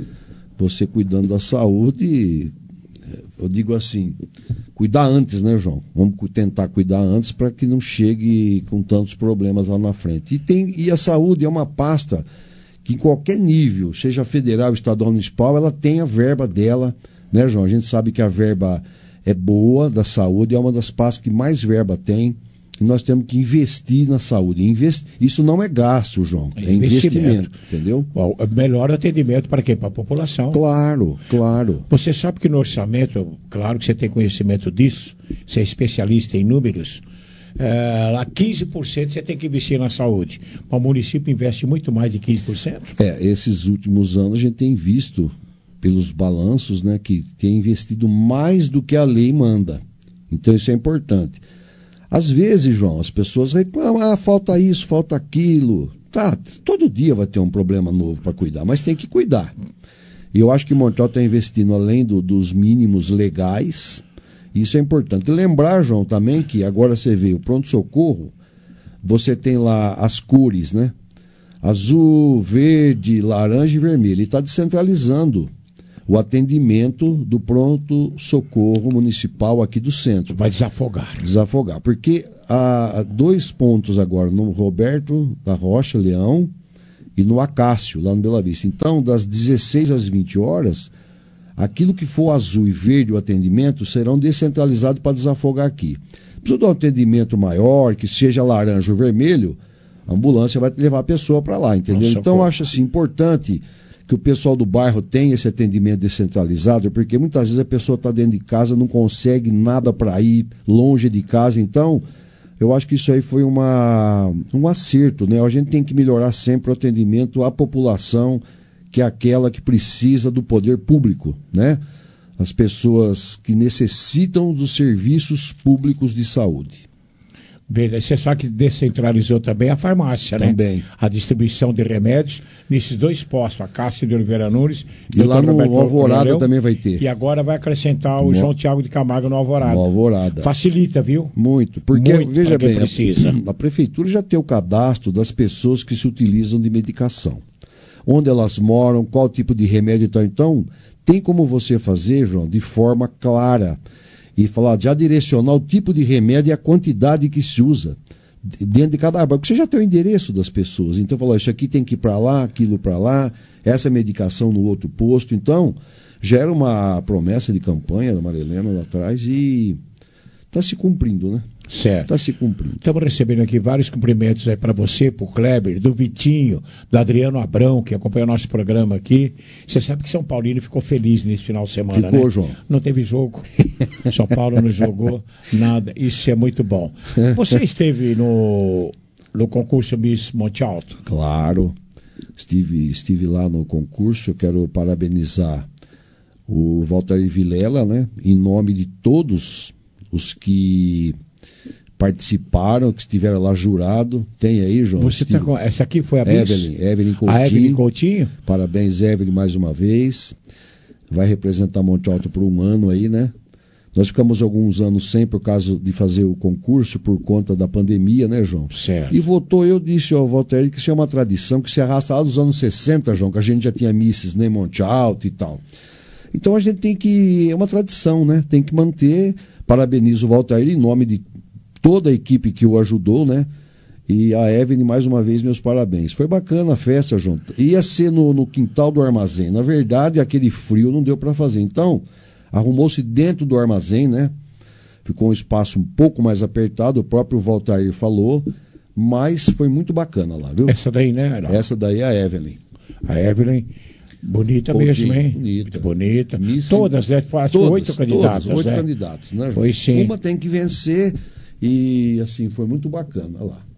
Você cuidando da saúde, eu digo assim, cuidar antes, né, João? Vamos tentar cuidar antes para que não chegue com tantos problemas lá na frente. E, tem, e a saúde é uma pasta que em qualquer nível, seja federal, estadual, municipal, ela tem a verba dela, né, João? A gente sabe que a verba é boa da saúde, é uma das pastas que mais verba tem. E nós temos que investir na saúde. Invest... Isso não é gasto, João. É, é investimento. investimento, entendeu? Bom, melhor atendimento para quem? Para a população. Claro, claro. Você sabe que no orçamento, claro que você tem conhecimento disso, você é especialista em números, é, lá quinze por cento você tem que investir na saúde. O município investe muito mais de quinze por cento? É, esses últimos anos a gente tem visto, pelos balanços, né, que tem investido mais do que a lei manda. Então isso é importante. Às vezes, João, as pessoas reclamam, ah, falta isso, falta aquilo. Tá, todo dia vai ter um problema novo para cuidar, mas tem que cuidar. E eu acho que Monte Alto está investindo além do, dos mínimos legais. Isso é importante. Lembrar, João, também que agora você vê o pronto-socorro, você tem lá as cores, né? Azul, verde, laranja e vermelho. Ele está descentralizando o atendimento do pronto-socorro municipal aqui do centro. Vai desafogar. Desafogar. Porque há dois pontos agora, no Roberto da Rocha Leão e no Acácio, lá no Bela Vista. Então, das dezesseis às vinte horas, aquilo que for azul e verde o atendimento serão descentralizados para desafogar aqui. Precisa de um atendimento maior, que seja laranja ou vermelho, a ambulância vai levar a pessoa para lá, entendeu? Nossa, então, eu acho assim, importante que o pessoal do bairro tenha esse atendimento descentralizado, porque muitas vezes a pessoa está dentro de casa, não consegue nada para ir longe de casa. Então, eu acho que isso aí foi uma, um acerto, né? A gente tem que melhorar sempre o atendimento à população, que é aquela que precisa do poder público, né? As pessoas que necessitam dos serviços públicos de saúde. Verdade. Você sabe que descentralizou também a farmácia, né? Também. A distribuição de remédios nesses dois postos, a Cássia de Oliveira Nunes. E lá no Roberto Alvorada Leão, também vai ter. E agora vai acrescentar o no... João Tiago de Camargo no Alvorada. No Alvorada. Facilita, viu? Muito. Porque, Muito veja bem, precisa. A, a prefeitura já tem o cadastro das pessoas que se utilizam de medicação. Onde elas moram, qual tipo de remédio e tal. Então, tem como você fazer, João, de forma clara. E falar, já direcionar o tipo de remédio e a quantidade que se usa dentro de cada árvore. Porque você já tem o endereço das pessoas. Então, falar, isso aqui tem que ir para lá, aquilo para lá, essa medicação no outro posto. Então, já era uma promessa de campanha da Maria Helena lá atrás e está se cumprindo, né? Certo. Está se cumprindo. Estamos recebendo aqui vários cumprimentos aí para você, para o Kleber, do Vitinho, do Adriano Abrão, que acompanha o nosso programa aqui. Você sabe que São Paulino ficou feliz nesse final de semana, ficou, né? João. Não teve jogo. São Paulo não jogou nada. Isso é muito bom. Você esteve no, no concurso Miss Monte Alto? Claro. Estive, estive lá no concurso. Eu quero parabenizar o Walter Vilela, né? Em nome de todos os que participaram, que estiveram lá jurado. Tem aí, João? Você tá com... Essa aqui foi a Evelyn, Evelyn Coutinho. A Evelyn Coutinho? Parabéns, Evelyn, mais uma vez. Vai representar Monte Alto por um ano aí, né? Nós ficamos alguns anos sem por causa de fazer o concurso, por conta da pandemia, né, João? Certo. E votou, eu disse ao Walter que isso é uma tradição que se arrasta lá dos anos sessenta, João, que a gente já tinha misses, né, Monte Alto e tal. Então a gente tem que... É uma tradição, né? Tem que manter. Parabenizo o Walter em nome de toda a equipe que o ajudou, né? E a Evelyn, mais uma vez, meus parabéns. Foi bacana a festa, João. Ia ser no, no quintal do armazém. Na verdade, aquele frio não deu para fazer. Então, arrumou-se dentro do armazém, né? Ficou um espaço um pouco mais apertado, o próprio Valtair falou, mas foi muito bacana lá, viu? Essa daí, né? Não. Essa daí é a Evelyn. A Evelyn... Bonita Coutinho, mesmo, hein? Bonita. Muito bonita. Miss... Todas, né? Foi oito candidatas. Todas, oito né? candidatos, né? Foi sim. Uma tem que vencer e, assim, foi muito bacana. Olha lá.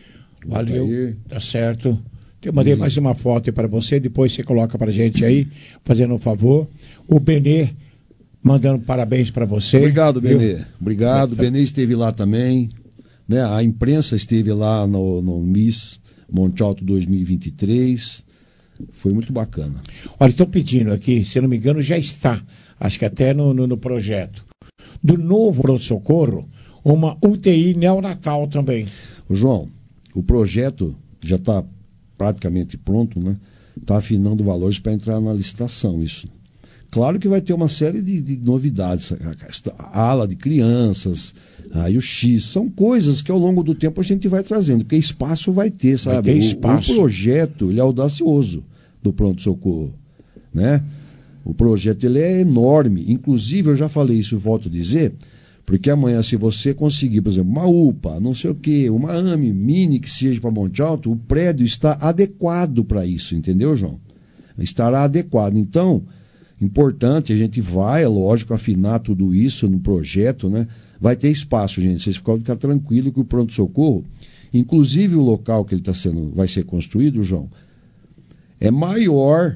Valeu, Valtair. Tá certo. Eu mandei mais uma foto para você, depois você coloca para gente aí, fazendo um favor. O Benê mandando parabéns para você. Obrigado, viu? Benê. Obrigado. Benê esteve lá também. Né? A imprensa esteve lá no, no Miss Monte Alto dois mil e vinte e três. Foi muito bacana. Olha, estão pedindo aqui, se não me engano, já está, acho que até no, no, no projeto, do novo pronto-socorro, uma U T I neonatal também. O João, o projeto já está praticamente pronto, né? Está afinando valores para entrar na licitação, isso. Claro que vai ter uma série de, de novidades, a ala de crianças, aí o X, são coisas que ao longo do tempo a gente vai trazendo, porque espaço vai ter, sabe? Vai ter espaço. O, o projeto, ele é audacioso do pronto-socorro, né? O projeto, ele é enorme, inclusive eu já falei isso e volto a dizer, porque amanhã se você conseguir, por exemplo, uma U P A, não sei o quê, uma A M E, mini que seja para Monte Alto, o prédio está adequado para isso, entendeu, João? Estará adequado, então... Importante, a gente vai, é lógico, afinar tudo isso no projeto, né? Vai ter espaço, gente. Vocês podem ficar tranquilos que o pronto-socorro, inclusive o local que ele está sendo, vai ser construído, João, é maior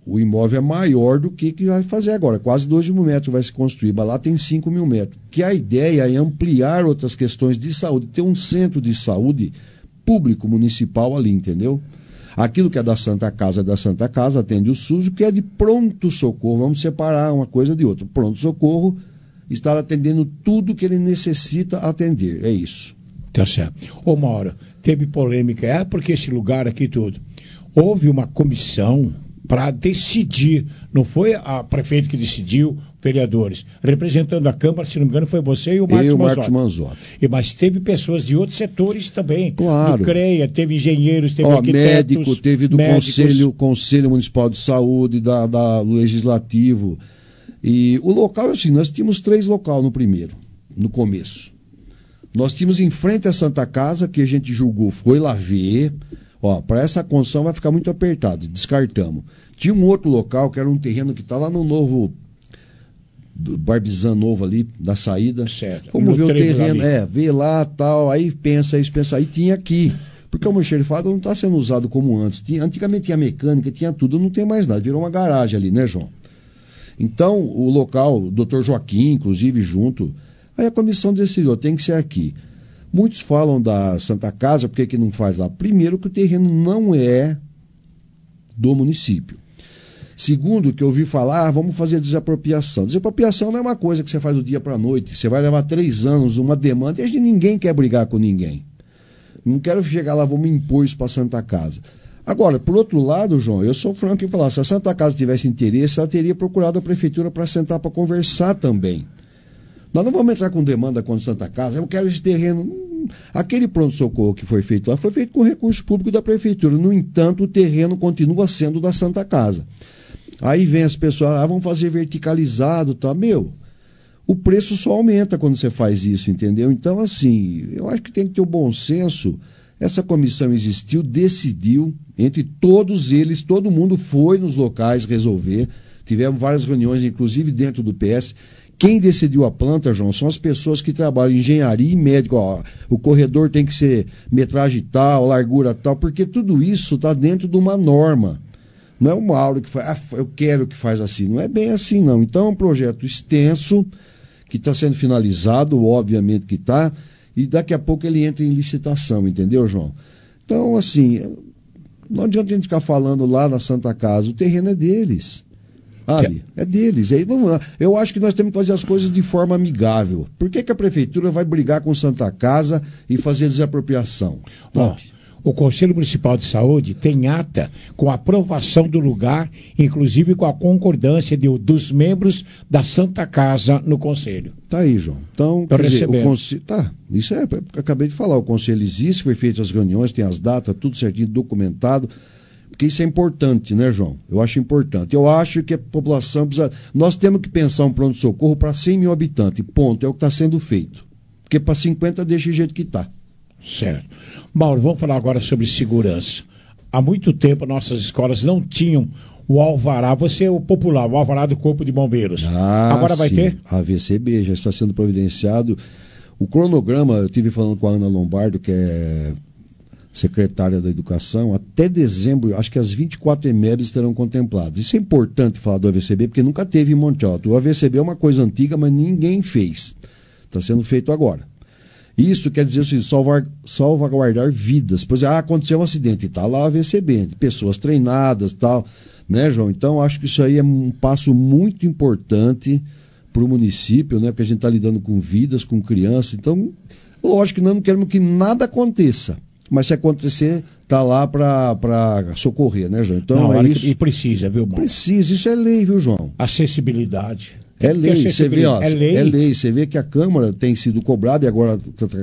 o imóvel é maior do que que vai fazer agora. Quase dois mil metros vai se construir, mas lá tem cinco mil metros. Que a ideia é ampliar outras questões de saúde, ter um centro de saúde público municipal ali, entendeu? Aquilo que é da Santa Casa é da Santa Casa, atende o SUS, o que é de pronto-socorro, vamos separar uma coisa de outra. Pronto-socorro, estar atendendo tudo que ele necessita atender, é isso. Tá certo. Ô Mauro, teve polêmica, é porque esse lugar aqui tudo. Houve uma comissão para decidir, não foi a prefeito que decidiu, vereadores, representando a Câmara, se não me engano, foi você e o Marcos Eu, Manzotti. Marcos Manzotti. E, mas teve pessoas de outros setores também. Claro. Do CREA, teve engenheiros, teve Ó, arquitetos. médico, teve do Conselho, Conselho Municipal de Saúde, da, da, do Legislativo. E o local é assim, nós tínhamos três locais no primeiro, no começo. Nós tínhamos em frente à Santa Casa, que a gente julgou, foi lá ver. Ó, para essa construção vai ficar muito apertado, descartamos. Tinha um outro local, que era um terreno que está lá no novo Barbizan novo ali, da saída. Certo. Vamos ver o terreno, ali. é, ver lá, tal, aí pensa isso, pensa aí, tinha aqui. Porque o almoxerifado não está sendo usado como antes. Tinha, antigamente tinha mecânica, tinha tudo, não tem mais nada, virou uma garagem ali, né, João? Então, o local, o doutor Joaquim, inclusive, junto, aí a comissão decidiu, tem que ser aqui. Muitos falam da Santa Casa, por que que não faz lá? Primeiro, que o terreno não é do município. Segundo, que eu ouvi falar, ah, vamos fazer desapropriação. Desapropriação não é uma coisa que você faz do dia para a noite. Você vai levar três anos, uma demanda, e ninguém quer brigar com ninguém. Não quero chegar lá, vamos impor isso para a Santa Casa. Agora, por outro lado, João, eu sou franco em falar, se a Santa Casa tivesse interesse, ela teria procurado a prefeitura para sentar para conversar também. Nós não vamos entrar com demanda contra a Santa Casa, eu quero esse terreno. Aquele pronto-socorro que foi feito lá foi feito com recurso público da prefeitura. No entanto, o terreno continua sendo da Santa Casa. Aí vem as pessoas, ah, vamos fazer verticalizado, tá? Meu, o preço só aumenta quando você faz isso, entendeu? Então, assim, eu acho que tem que ter o bom senso. Essa comissão existiu, decidiu, entre todos eles, todo mundo foi nos locais resolver. Tivemos várias reuniões, inclusive dentro do P S. Quem decidiu a planta, João, são as pessoas que trabalham em engenharia e médico. Ó, o corredor tem que ser metragem tal, largura tal, porque tudo isso está dentro de uma norma. Não é o Mauro que faz, ah, eu quero que faz assim. Não é bem assim, não. Então é um projeto extenso, que está sendo finalizado, obviamente que está, e daqui a pouco ele entra em licitação, entendeu, João? Então, assim, não adianta a gente ficar falando lá na Santa Casa, o terreno é deles. Ali, é deles. É, não, eu acho que nós temos que fazer as coisas de forma amigável. Por que que a prefeitura vai brigar com Santa Casa e fazer desapropriação? Ó, o Conselho Municipal de Saúde tem ata com a aprovação do lugar, inclusive com a concordância de, dos membros da Santa Casa no Conselho. Tá aí, João. Então, Tô quer dizer, recebendo. o conselho. Tá, isso é. Acabei de falar, o Conselho existe, foi feito as reuniões, tem as datas, tudo certinho, documentado. Porque isso é importante, né, João? Eu acho importante. Eu acho que a população precisa. Nós temos que pensar um pronto-socorro para cem mil habitantes. Ponto. É o que está sendo feito. Porque para cinquenta deixa o jeito que está. Certo. Mauro, vamos falar agora sobre segurança. Há muito tempo nossas escolas não tinham o alvará, você é o popular, o alvará do Corpo de Bombeiros. Ah, agora vai sim. ter? A V C B já está sendo providenciado. O cronograma, eu estive falando com a Ana Lombardo, que é secretária da Educação, até dezembro, acho que as vinte e quatro E M E Bs estarão contempladas. Isso é importante falar do A V C B, porque nunca teve em Monte Alto. O A V C B é uma coisa antiga, mas ninguém fez. Está sendo feito agora. Isso quer dizer assim, salvar, salvaguardar vidas. Pois é, ah, aconteceu um acidente, está lá o A V C B, pessoas treinadas, tal, né, João? Então, acho que isso aí é um passo muito importante para o município, né? Porque a gente está lidando com vidas, com crianças. Então, lógico que nós não queremos que nada aconteça. Mas se acontecer, está lá para socorrer, né, João? Então, não, é isso. E precisa, viu, Mauro? Precisa, isso é lei, viu, João? Acessibilidade. É lei, você vê, ó, é lei. é lei, você vê que a Câmara tem sido cobrada e agora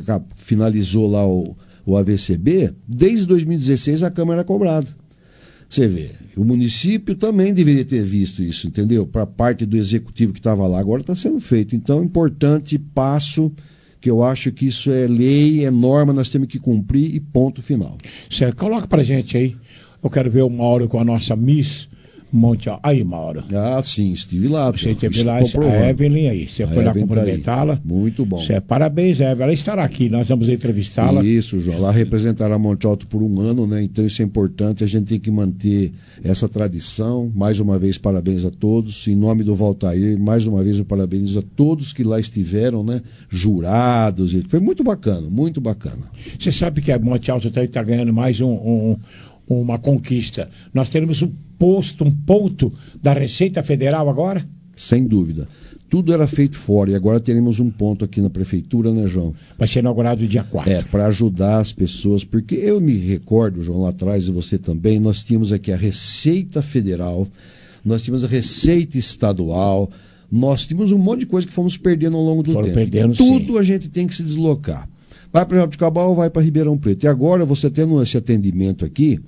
finalizou lá o, o A V C B, desde dois mil e dezesseis a Câmara era cobrada. Você vê, o município também deveria ter visto isso, entendeu? Para a parte do executivo que estava lá, agora está sendo feito. Então, importante passo, que eu acho que isso é lei, é norma, nós temos que cumprir e ponto final. Certo, coloca pra gente aí. Eu quero ver o Mauro com a nossa Miss Monte Alto. Aí, Mauro. Ah, sim, estive lá. Você esteve lá, a Evelyn aí. Você a foi lá Evelyn cumprimentá-la. Tá muito bom. Cê, parabéns, Evelyn. Ela estará aqui, nós vamos entrevistá-la. Isso, João. Lá representará Monte Alto por um ano, né? Então isso é importante, a gente tem que manter essa tradição. Mais uma vez, parabéns a todos. Em nome do Valtair, mais uma vez eu parabenizo a todos que lá estiveram, né? Jurados. Foi muito bacana, muito bacana. Você sabe que a Monte Alto está tá ganhando mais um, um, uma conquista. Nós teremos um posto, um ponto da Receita Federal agora? Sem dúvida. Tudo era feito fora e agora teremos um ponto aqui na prefeitura, né, João? Vai ser inaugurado dia quatro. É, para ajudar as pessoas, porque eu me recordo, João, lá atrás, e você também, nós tínhamos aqui a Receita Federal, nós tínhamos a Receita Estadual, nós tínhamos um monte de coisa que fomos perdendo ao longo do Foram tempo. Perdendo, Tudo sim. A gente tem que se deslocar. Vai para Jabuticabal ou vai para Ribeirão Preto. E agora, você tendo esse atendimento aqui,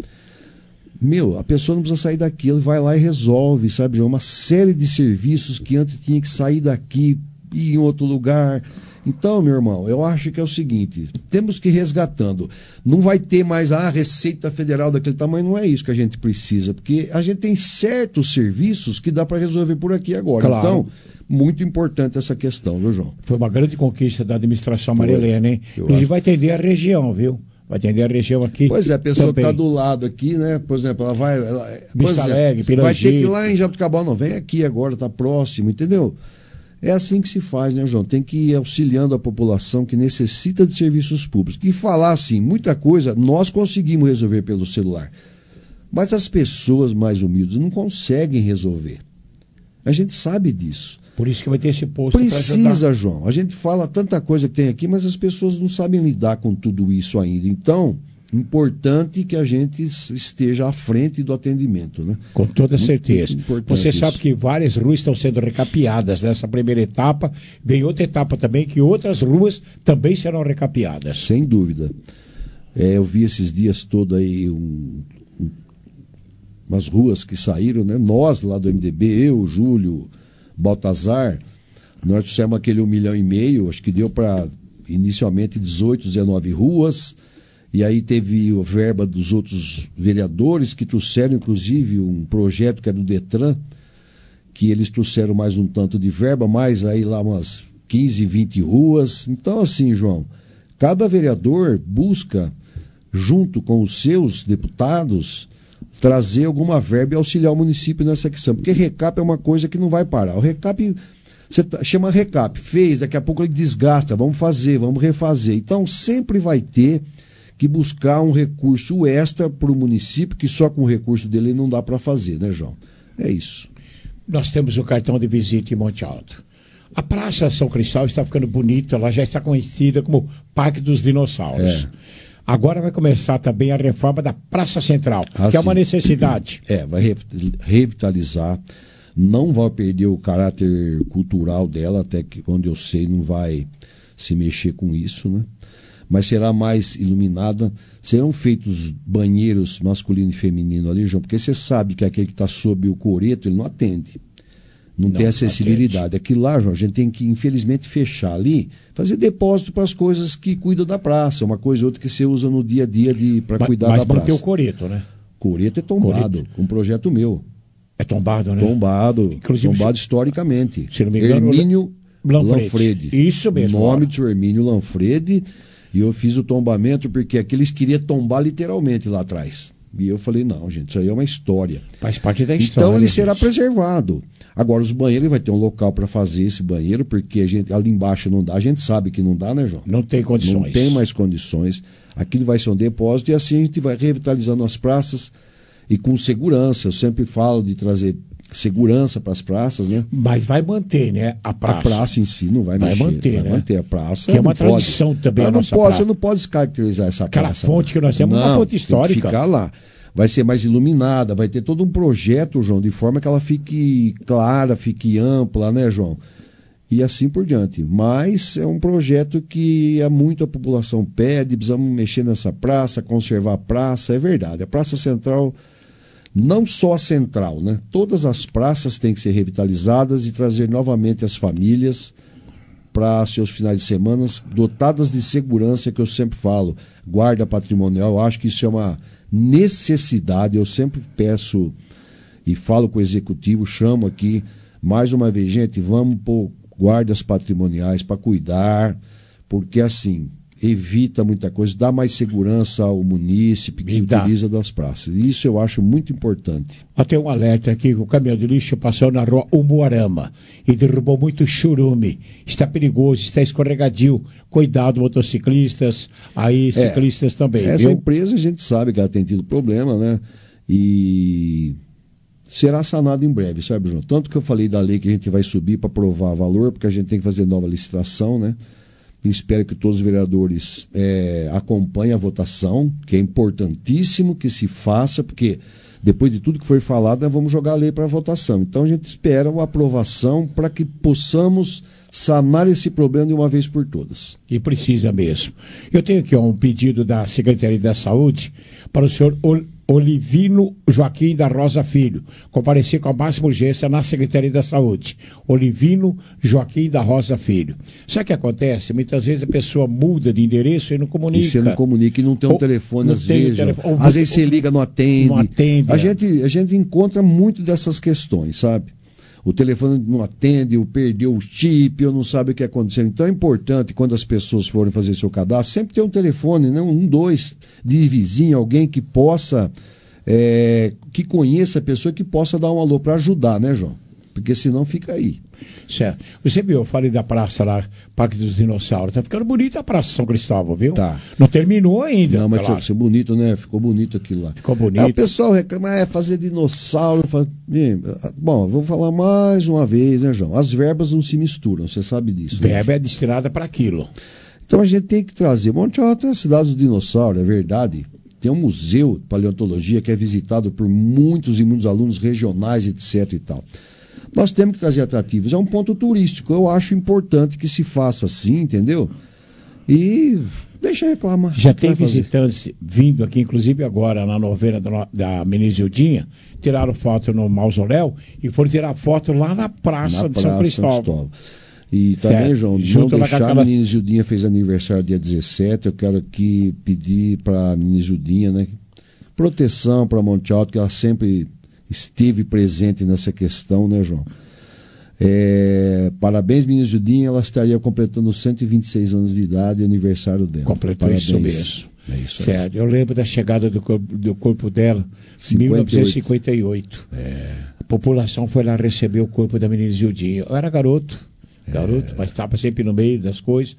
meu, a pessoa não precisa sair daqui, ela vai lá e resolve, sabe, João? Uma série de serviços que antes tinha que sair daqui e ir em outro lugar. Então, meu irmão, eu acho que é o seguinte, temos que ir resgatando. Não vai ter mais a Receita Federal daquele tamanho, não é isso que a gente precisa, porque a gente tem certos serviços que dá para resolver por aqui agora. Claro. Então, muito importante essa questão, viu, João? Foi uma grande conquista da administração Maria Helena, hein? Ele vai atender a região, viu? Vai atender a região aqui. Pois é, a pessoa também. que está do lado aqui, né? Por exemplo, ela vai. Ela, por Vista exemplo, Alegre, vai Pirangi. ter que ir lá em Jabuticabal, não. Vem aqui agora, está próximo, entendeu? É assim que se faz, né, João? Tem que ir auxiliando a população que necessita de serviços públicos. E falar assim, muita coisa nós conseguimos resolver pelo celular. Mas as pessoas mais humildes não conseguem resolver. A gente sabe disso. Por isso que vai ter esse posto para ajudar. Precisa, João. A gente fala tanta coisa que tem aqui, mas as pessoas não sabem lidar com tudo isso ainda. Então, importante que a gente esteja à frente do atendimento, né? Com toda Muito certeza. Você isso. sabe que várias ruas estão sendo recapeadas nessa primeira etapa. Vem outra etapa também, que outras ruas também serão recapeadas. Sem dúvida. É, eu vi esses dias todos aí um, um, umas ruas que saíram, né? Nós lá do M D B, eu, Júlio, Baltazar, nós trouxemos aquele um milhão e meio, acho que deu para inicialmente dezoito, dezenove ruas, e aí teve a verba dos outros vereadores que trouxeram inclusive um projeto que é do Detran, que eles trouxeram mais um tanto de verba, mais aí lá umas quinze, vinte ruas. Então assim, João, cada vereador busca, junto com os seus deputados, trazer alguma verba e auxiliar o município nessa questão, porque recap é uma coisa que não vai parar. O recap, você tá, chama recap, fez, daqui a pouco ele desgasta, vamos fazer, vamos refazer. Então sempre vai ter que buscar um recurso extra para o município, que só com o recurso dele não dá para fazer, né, João? É isso. Nós temos um cartão de visita em Monte Alto. A Praça São Cristóvão está ficando bonita, ela já está conhecida como Parque dos Dinossauros. É. Agora vai começar também a reforma da Praça Central, ah, que é uma necessidade. É, vai revitalizar, não vai perder o caráter cultural dela, até que, onde eu sei, não vai se mexer com isso, né? Mas será mais iluminada, serão feitos banheiros masculino e feminino ali, João, porque você sabe que aquele que está sob o coreto, ele não atende. Não, não tem acessibilidade. Aqui lá, João, a gente tem que, infelizmente, fechar ali, fazer depósito para as coisas que cuidam da praça, uma coisa ou outra que você usa no dia a dia para cuidar mas da praça. Mas manter o coreto, né? Coreto é tombado, coreto. com um projeto meu. É tombado, né? Tombado, Inclusive, tombado se, historicamente. Se não me engano, Hermínio Lanfredi. Lanfredi. Isso mesmo. O nome agora. do senhor Hermínio Lanfredi, e eu fiz o tombamento porque aqueles queriam tombar literalmente lá atrás. E eu falei, não, gente, isso aí é uma história. Faz parte da história. Então ele gente. será preservado. Agora, os banheiros, vai ter um local para fazer esse banheiro, porque a gente, ali embaixo não dá, a gente sabe que não dá, né, João? Não tem condições. Não tem mais condições. Aquilo vai ser um depósito e assim a gente vai revitalizando as praças e com segurança. Eu sempre falo de trazer segurança para as praças, né? Mas vai manter, né? A praça. A praça em si não vai, vai mexer. Manter, vai né? manter a praça. Que é uma tradição pode. também. Não, a não nossa pode, praça. você não pode descaracterizar essa Aquela praça. Aquela fonte que nós temos é uma fonte histórica. Tem que ficar lá. Vai ser mais iluminada, vai ter todo um projeto, João, de forma que ela fique clara, fique ampla, né, João? E assim por diante. Mas é um projeto que há muito a população pede, precisamos mexer nessa praça, conservar a praça, é verdade. A Praça Central, não só a Central, né? Todas as praças têm que ser revitalizadas e trazer novamente as famílias para seus finais de semana dotadas de segurança, que eu sempre falo, guarda patrimonial. Eu acho que isso é uma necessidade, eu sempre peço e falo com o executivo, chamo aqui, mais uma vez, gente, vamos pôr guardas patrimoniais para cuidar, porque assim, evita muita coisa, dá mais segurança ao munícipe que utiliza das praças. Isso eu acho muito importante. Até um alerta aqui, o caminhão de lixo passou na rua Umuarama e derrubou muito churume. Está perigoso, está escorregadio. Cuidado, motociclistas, aí ciclistas é, também. Essa viu? empresa a gente sabe que ela tem tido problema, né? E será sanado em breve, sabe, João? Tanto que eu falei da lei que a gente vai subir para provar valor, porque a gente tem que fazer nova licitação, né? E espero que todos os vereadores é, acompanhem a votação, que é importantíssimo que se faça, porque depois de tudo que foi falado, nós vamos jogar a lei para votação. Então a gente espera uma aprovação para que possamos sanar esse problema de uma vez por todas. E precisa mesmo. Eu tenho aqui ó, um pedido da Secretaria da Saúde para o senhor Olivino Joaquim da Rosa Filho comparecer com a máxima urgência na Secretaria da Saúde. Olivino Joaquim da Rosa Filho. Sabe o que acontece? Muitas vezes a pessoa muda de endereço e não comunica. E você não comunica e não tem um ou, telefone às vezes. Telefone, ou, às vezes você liga, não atende. Não atende. A, é. gente, a gente encontra muito dessas questões, sabe? O telefone não atende, ou perdeu o chip, ou não sabe o que aconteceu. Então é importante, quando as pessoas forem fazer seu cadastro, sempre ter um telefone, né? um, dois, de vizinho, alguém que possa, é, que conheça a pessoa, que possa dar um alô para ajudar, né, João? Porque senão fica aí. Certo. Você viu, eu falei da praça lá, Parque dos Dinossauros. Tá ficando bonita a Praça São Cristóvão, viu? Tá. Não terminou ainda. Não, mas claro. Ficou bonito, né? Ficou bonito aquilo lá. Ficou bonito. Aí o pessoal reclama, é fazer dinossauro. Faz... Bom, vou falar mais uma vez, né, João? As verbas não se misturam, você sabe disso. Verba né? é destinada para aquilo. Então a gente tem que trazer. Monte Alto é a cidade dos dinossauros, é verdade. Tem um museu de paleontologia que é visitado por muitos e muitos alunos regionais, etc e tal. Nós temos que trazer atrativos. É um ponto turístico. Eu acho importante que se faça assim, entendeu? E deixa reclamar. Já tem visitantes vindo aqui, inclusive agora, na novena da, da Menizildinha, tiraram foto no mausoléu e foram tirar foto lá na Praça na de São Cristóvão. São Cristóvão. E também, certo. João, não deixar aquela... a Menizildinha fez aniversário dia dezessete. Eu quero aqui pedir para a Menizildinha, né? Proteção para Monte Alto, que ela sempre esteve presente nessa questão, né, João? É, parabéns, Menizildinha, ela estaria completando cento e vinte e seis anos de idade, aniversário dela. Completou parabéns. Isso mesmo. É isso certo. Eu lembro da chegada do corpo, do corpo dela em mil novecentos e cinquenta e oito. É. A população foi lá receber o corpo da Menizildinha. Eu era garoto, garoto, é. mas estava sempre no meio das coisas.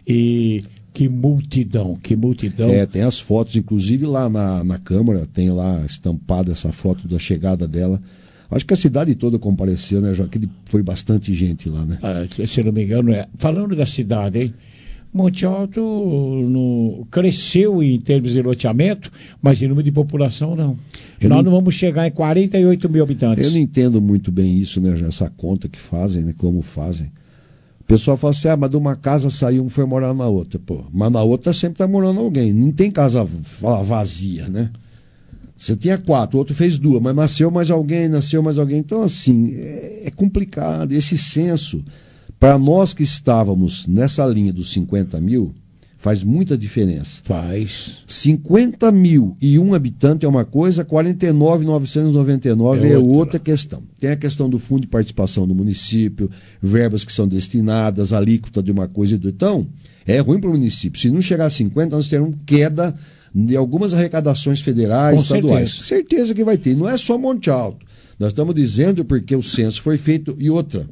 E que multidão, que multidão. É, tem as fotos, inclusive lá na, na Câmara, tem lá estampada essa foto da chegada dela. Acho que a cidade toda compareceu, né, João? Que foi bastante gente lá, né? Ah, se não me engano, é. Falando da cidade, hein? Monte Alto no... cresceu em termos de loteamento, mas em número de população, não. Eu Nós não... não vamos chegar em quarenta e oito mil habitantes. Eu não entendo muito bem isso, né, essa conta que fazem, né? Como fazem. O pessoal fala assim, ah, mas de uma casa saiu, um foi morar na outra. Pô, mas na outra sempre está morando alguém. Não tem casa vazia, né? Você tinha quatro, o outro fez duas, mas nasceu mais alguém, nasceu mais alguém. Então, assim, é, é complicado. Esse censo, para nós que estávamos nessa linha dos cinquenta mil, faz muita diferença. Faz. cinquenta mil e um habitante é uma coisa, quarenta e nove mil novecentos e noventa e nove é, é outra. outra questão. Tem a questão do fundo de participação do município, verbas que são destinadas, alíquota de uma coisa e do... Então, é ruim para o município. Se não chegar a cinquenta, nós teremos queda de algumas arrecadações federais, Com estaduais. Certeza. certeza que vai ter. Não é só Monte Alto. Nós estamos dizendo porque o censo foi feito. E outra,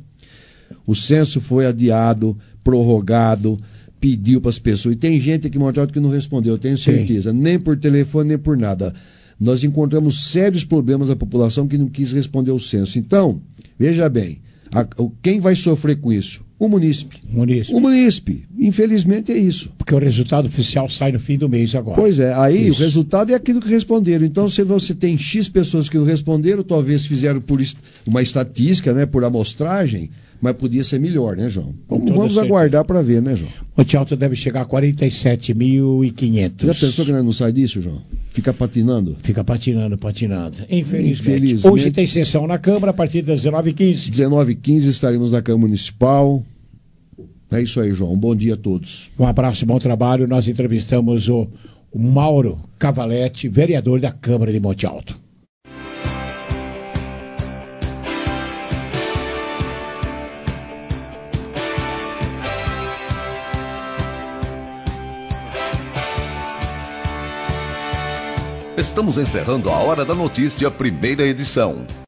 o censo foi adiado, prorrogado, pediu para as pessoas. E tem gente aqui em Monte Alto que não respondeu, eu tenho certeza. Sim. Nem por telefone, nem por nada. Nós encontramos sérios problemas da população que não quis responder o censo. Então, veja bem, a, quem vai sofrer com isso? O munícipe. munícipe. O munícipe. Infelizmente é isso. Porque o resultado oficial sai no fim do mês agora. Pois é, aí isso. o resultado é aquilo que responderam. Então, se você tem X pessoas que não responderam, talvez fizeram por uma estatística, né, por amostragem, mas podia ser melhor, né, João? Vamos, vamos aguardar para ver, né, João? Monte Alto deve chegar a quarenta e sete mil e quinhentos. Já pensou que nós não sai disso, João? Fica patinando? Fica patinando, patinando. Infelizmente. Infelizmente. Hoje tem sessão na Câmara a partir das dezenove e quinze. dezenove e quinze estaremos na Câmara Municipal. É isso aí, João. Um bom dia a todos. Um abraço, bom trabalho. Nós entrevistamos o, o Mauro Cavalete, vereador da Câmara de Monte Alto. Estamos encerrando a Hora da Notícia, primeira edição.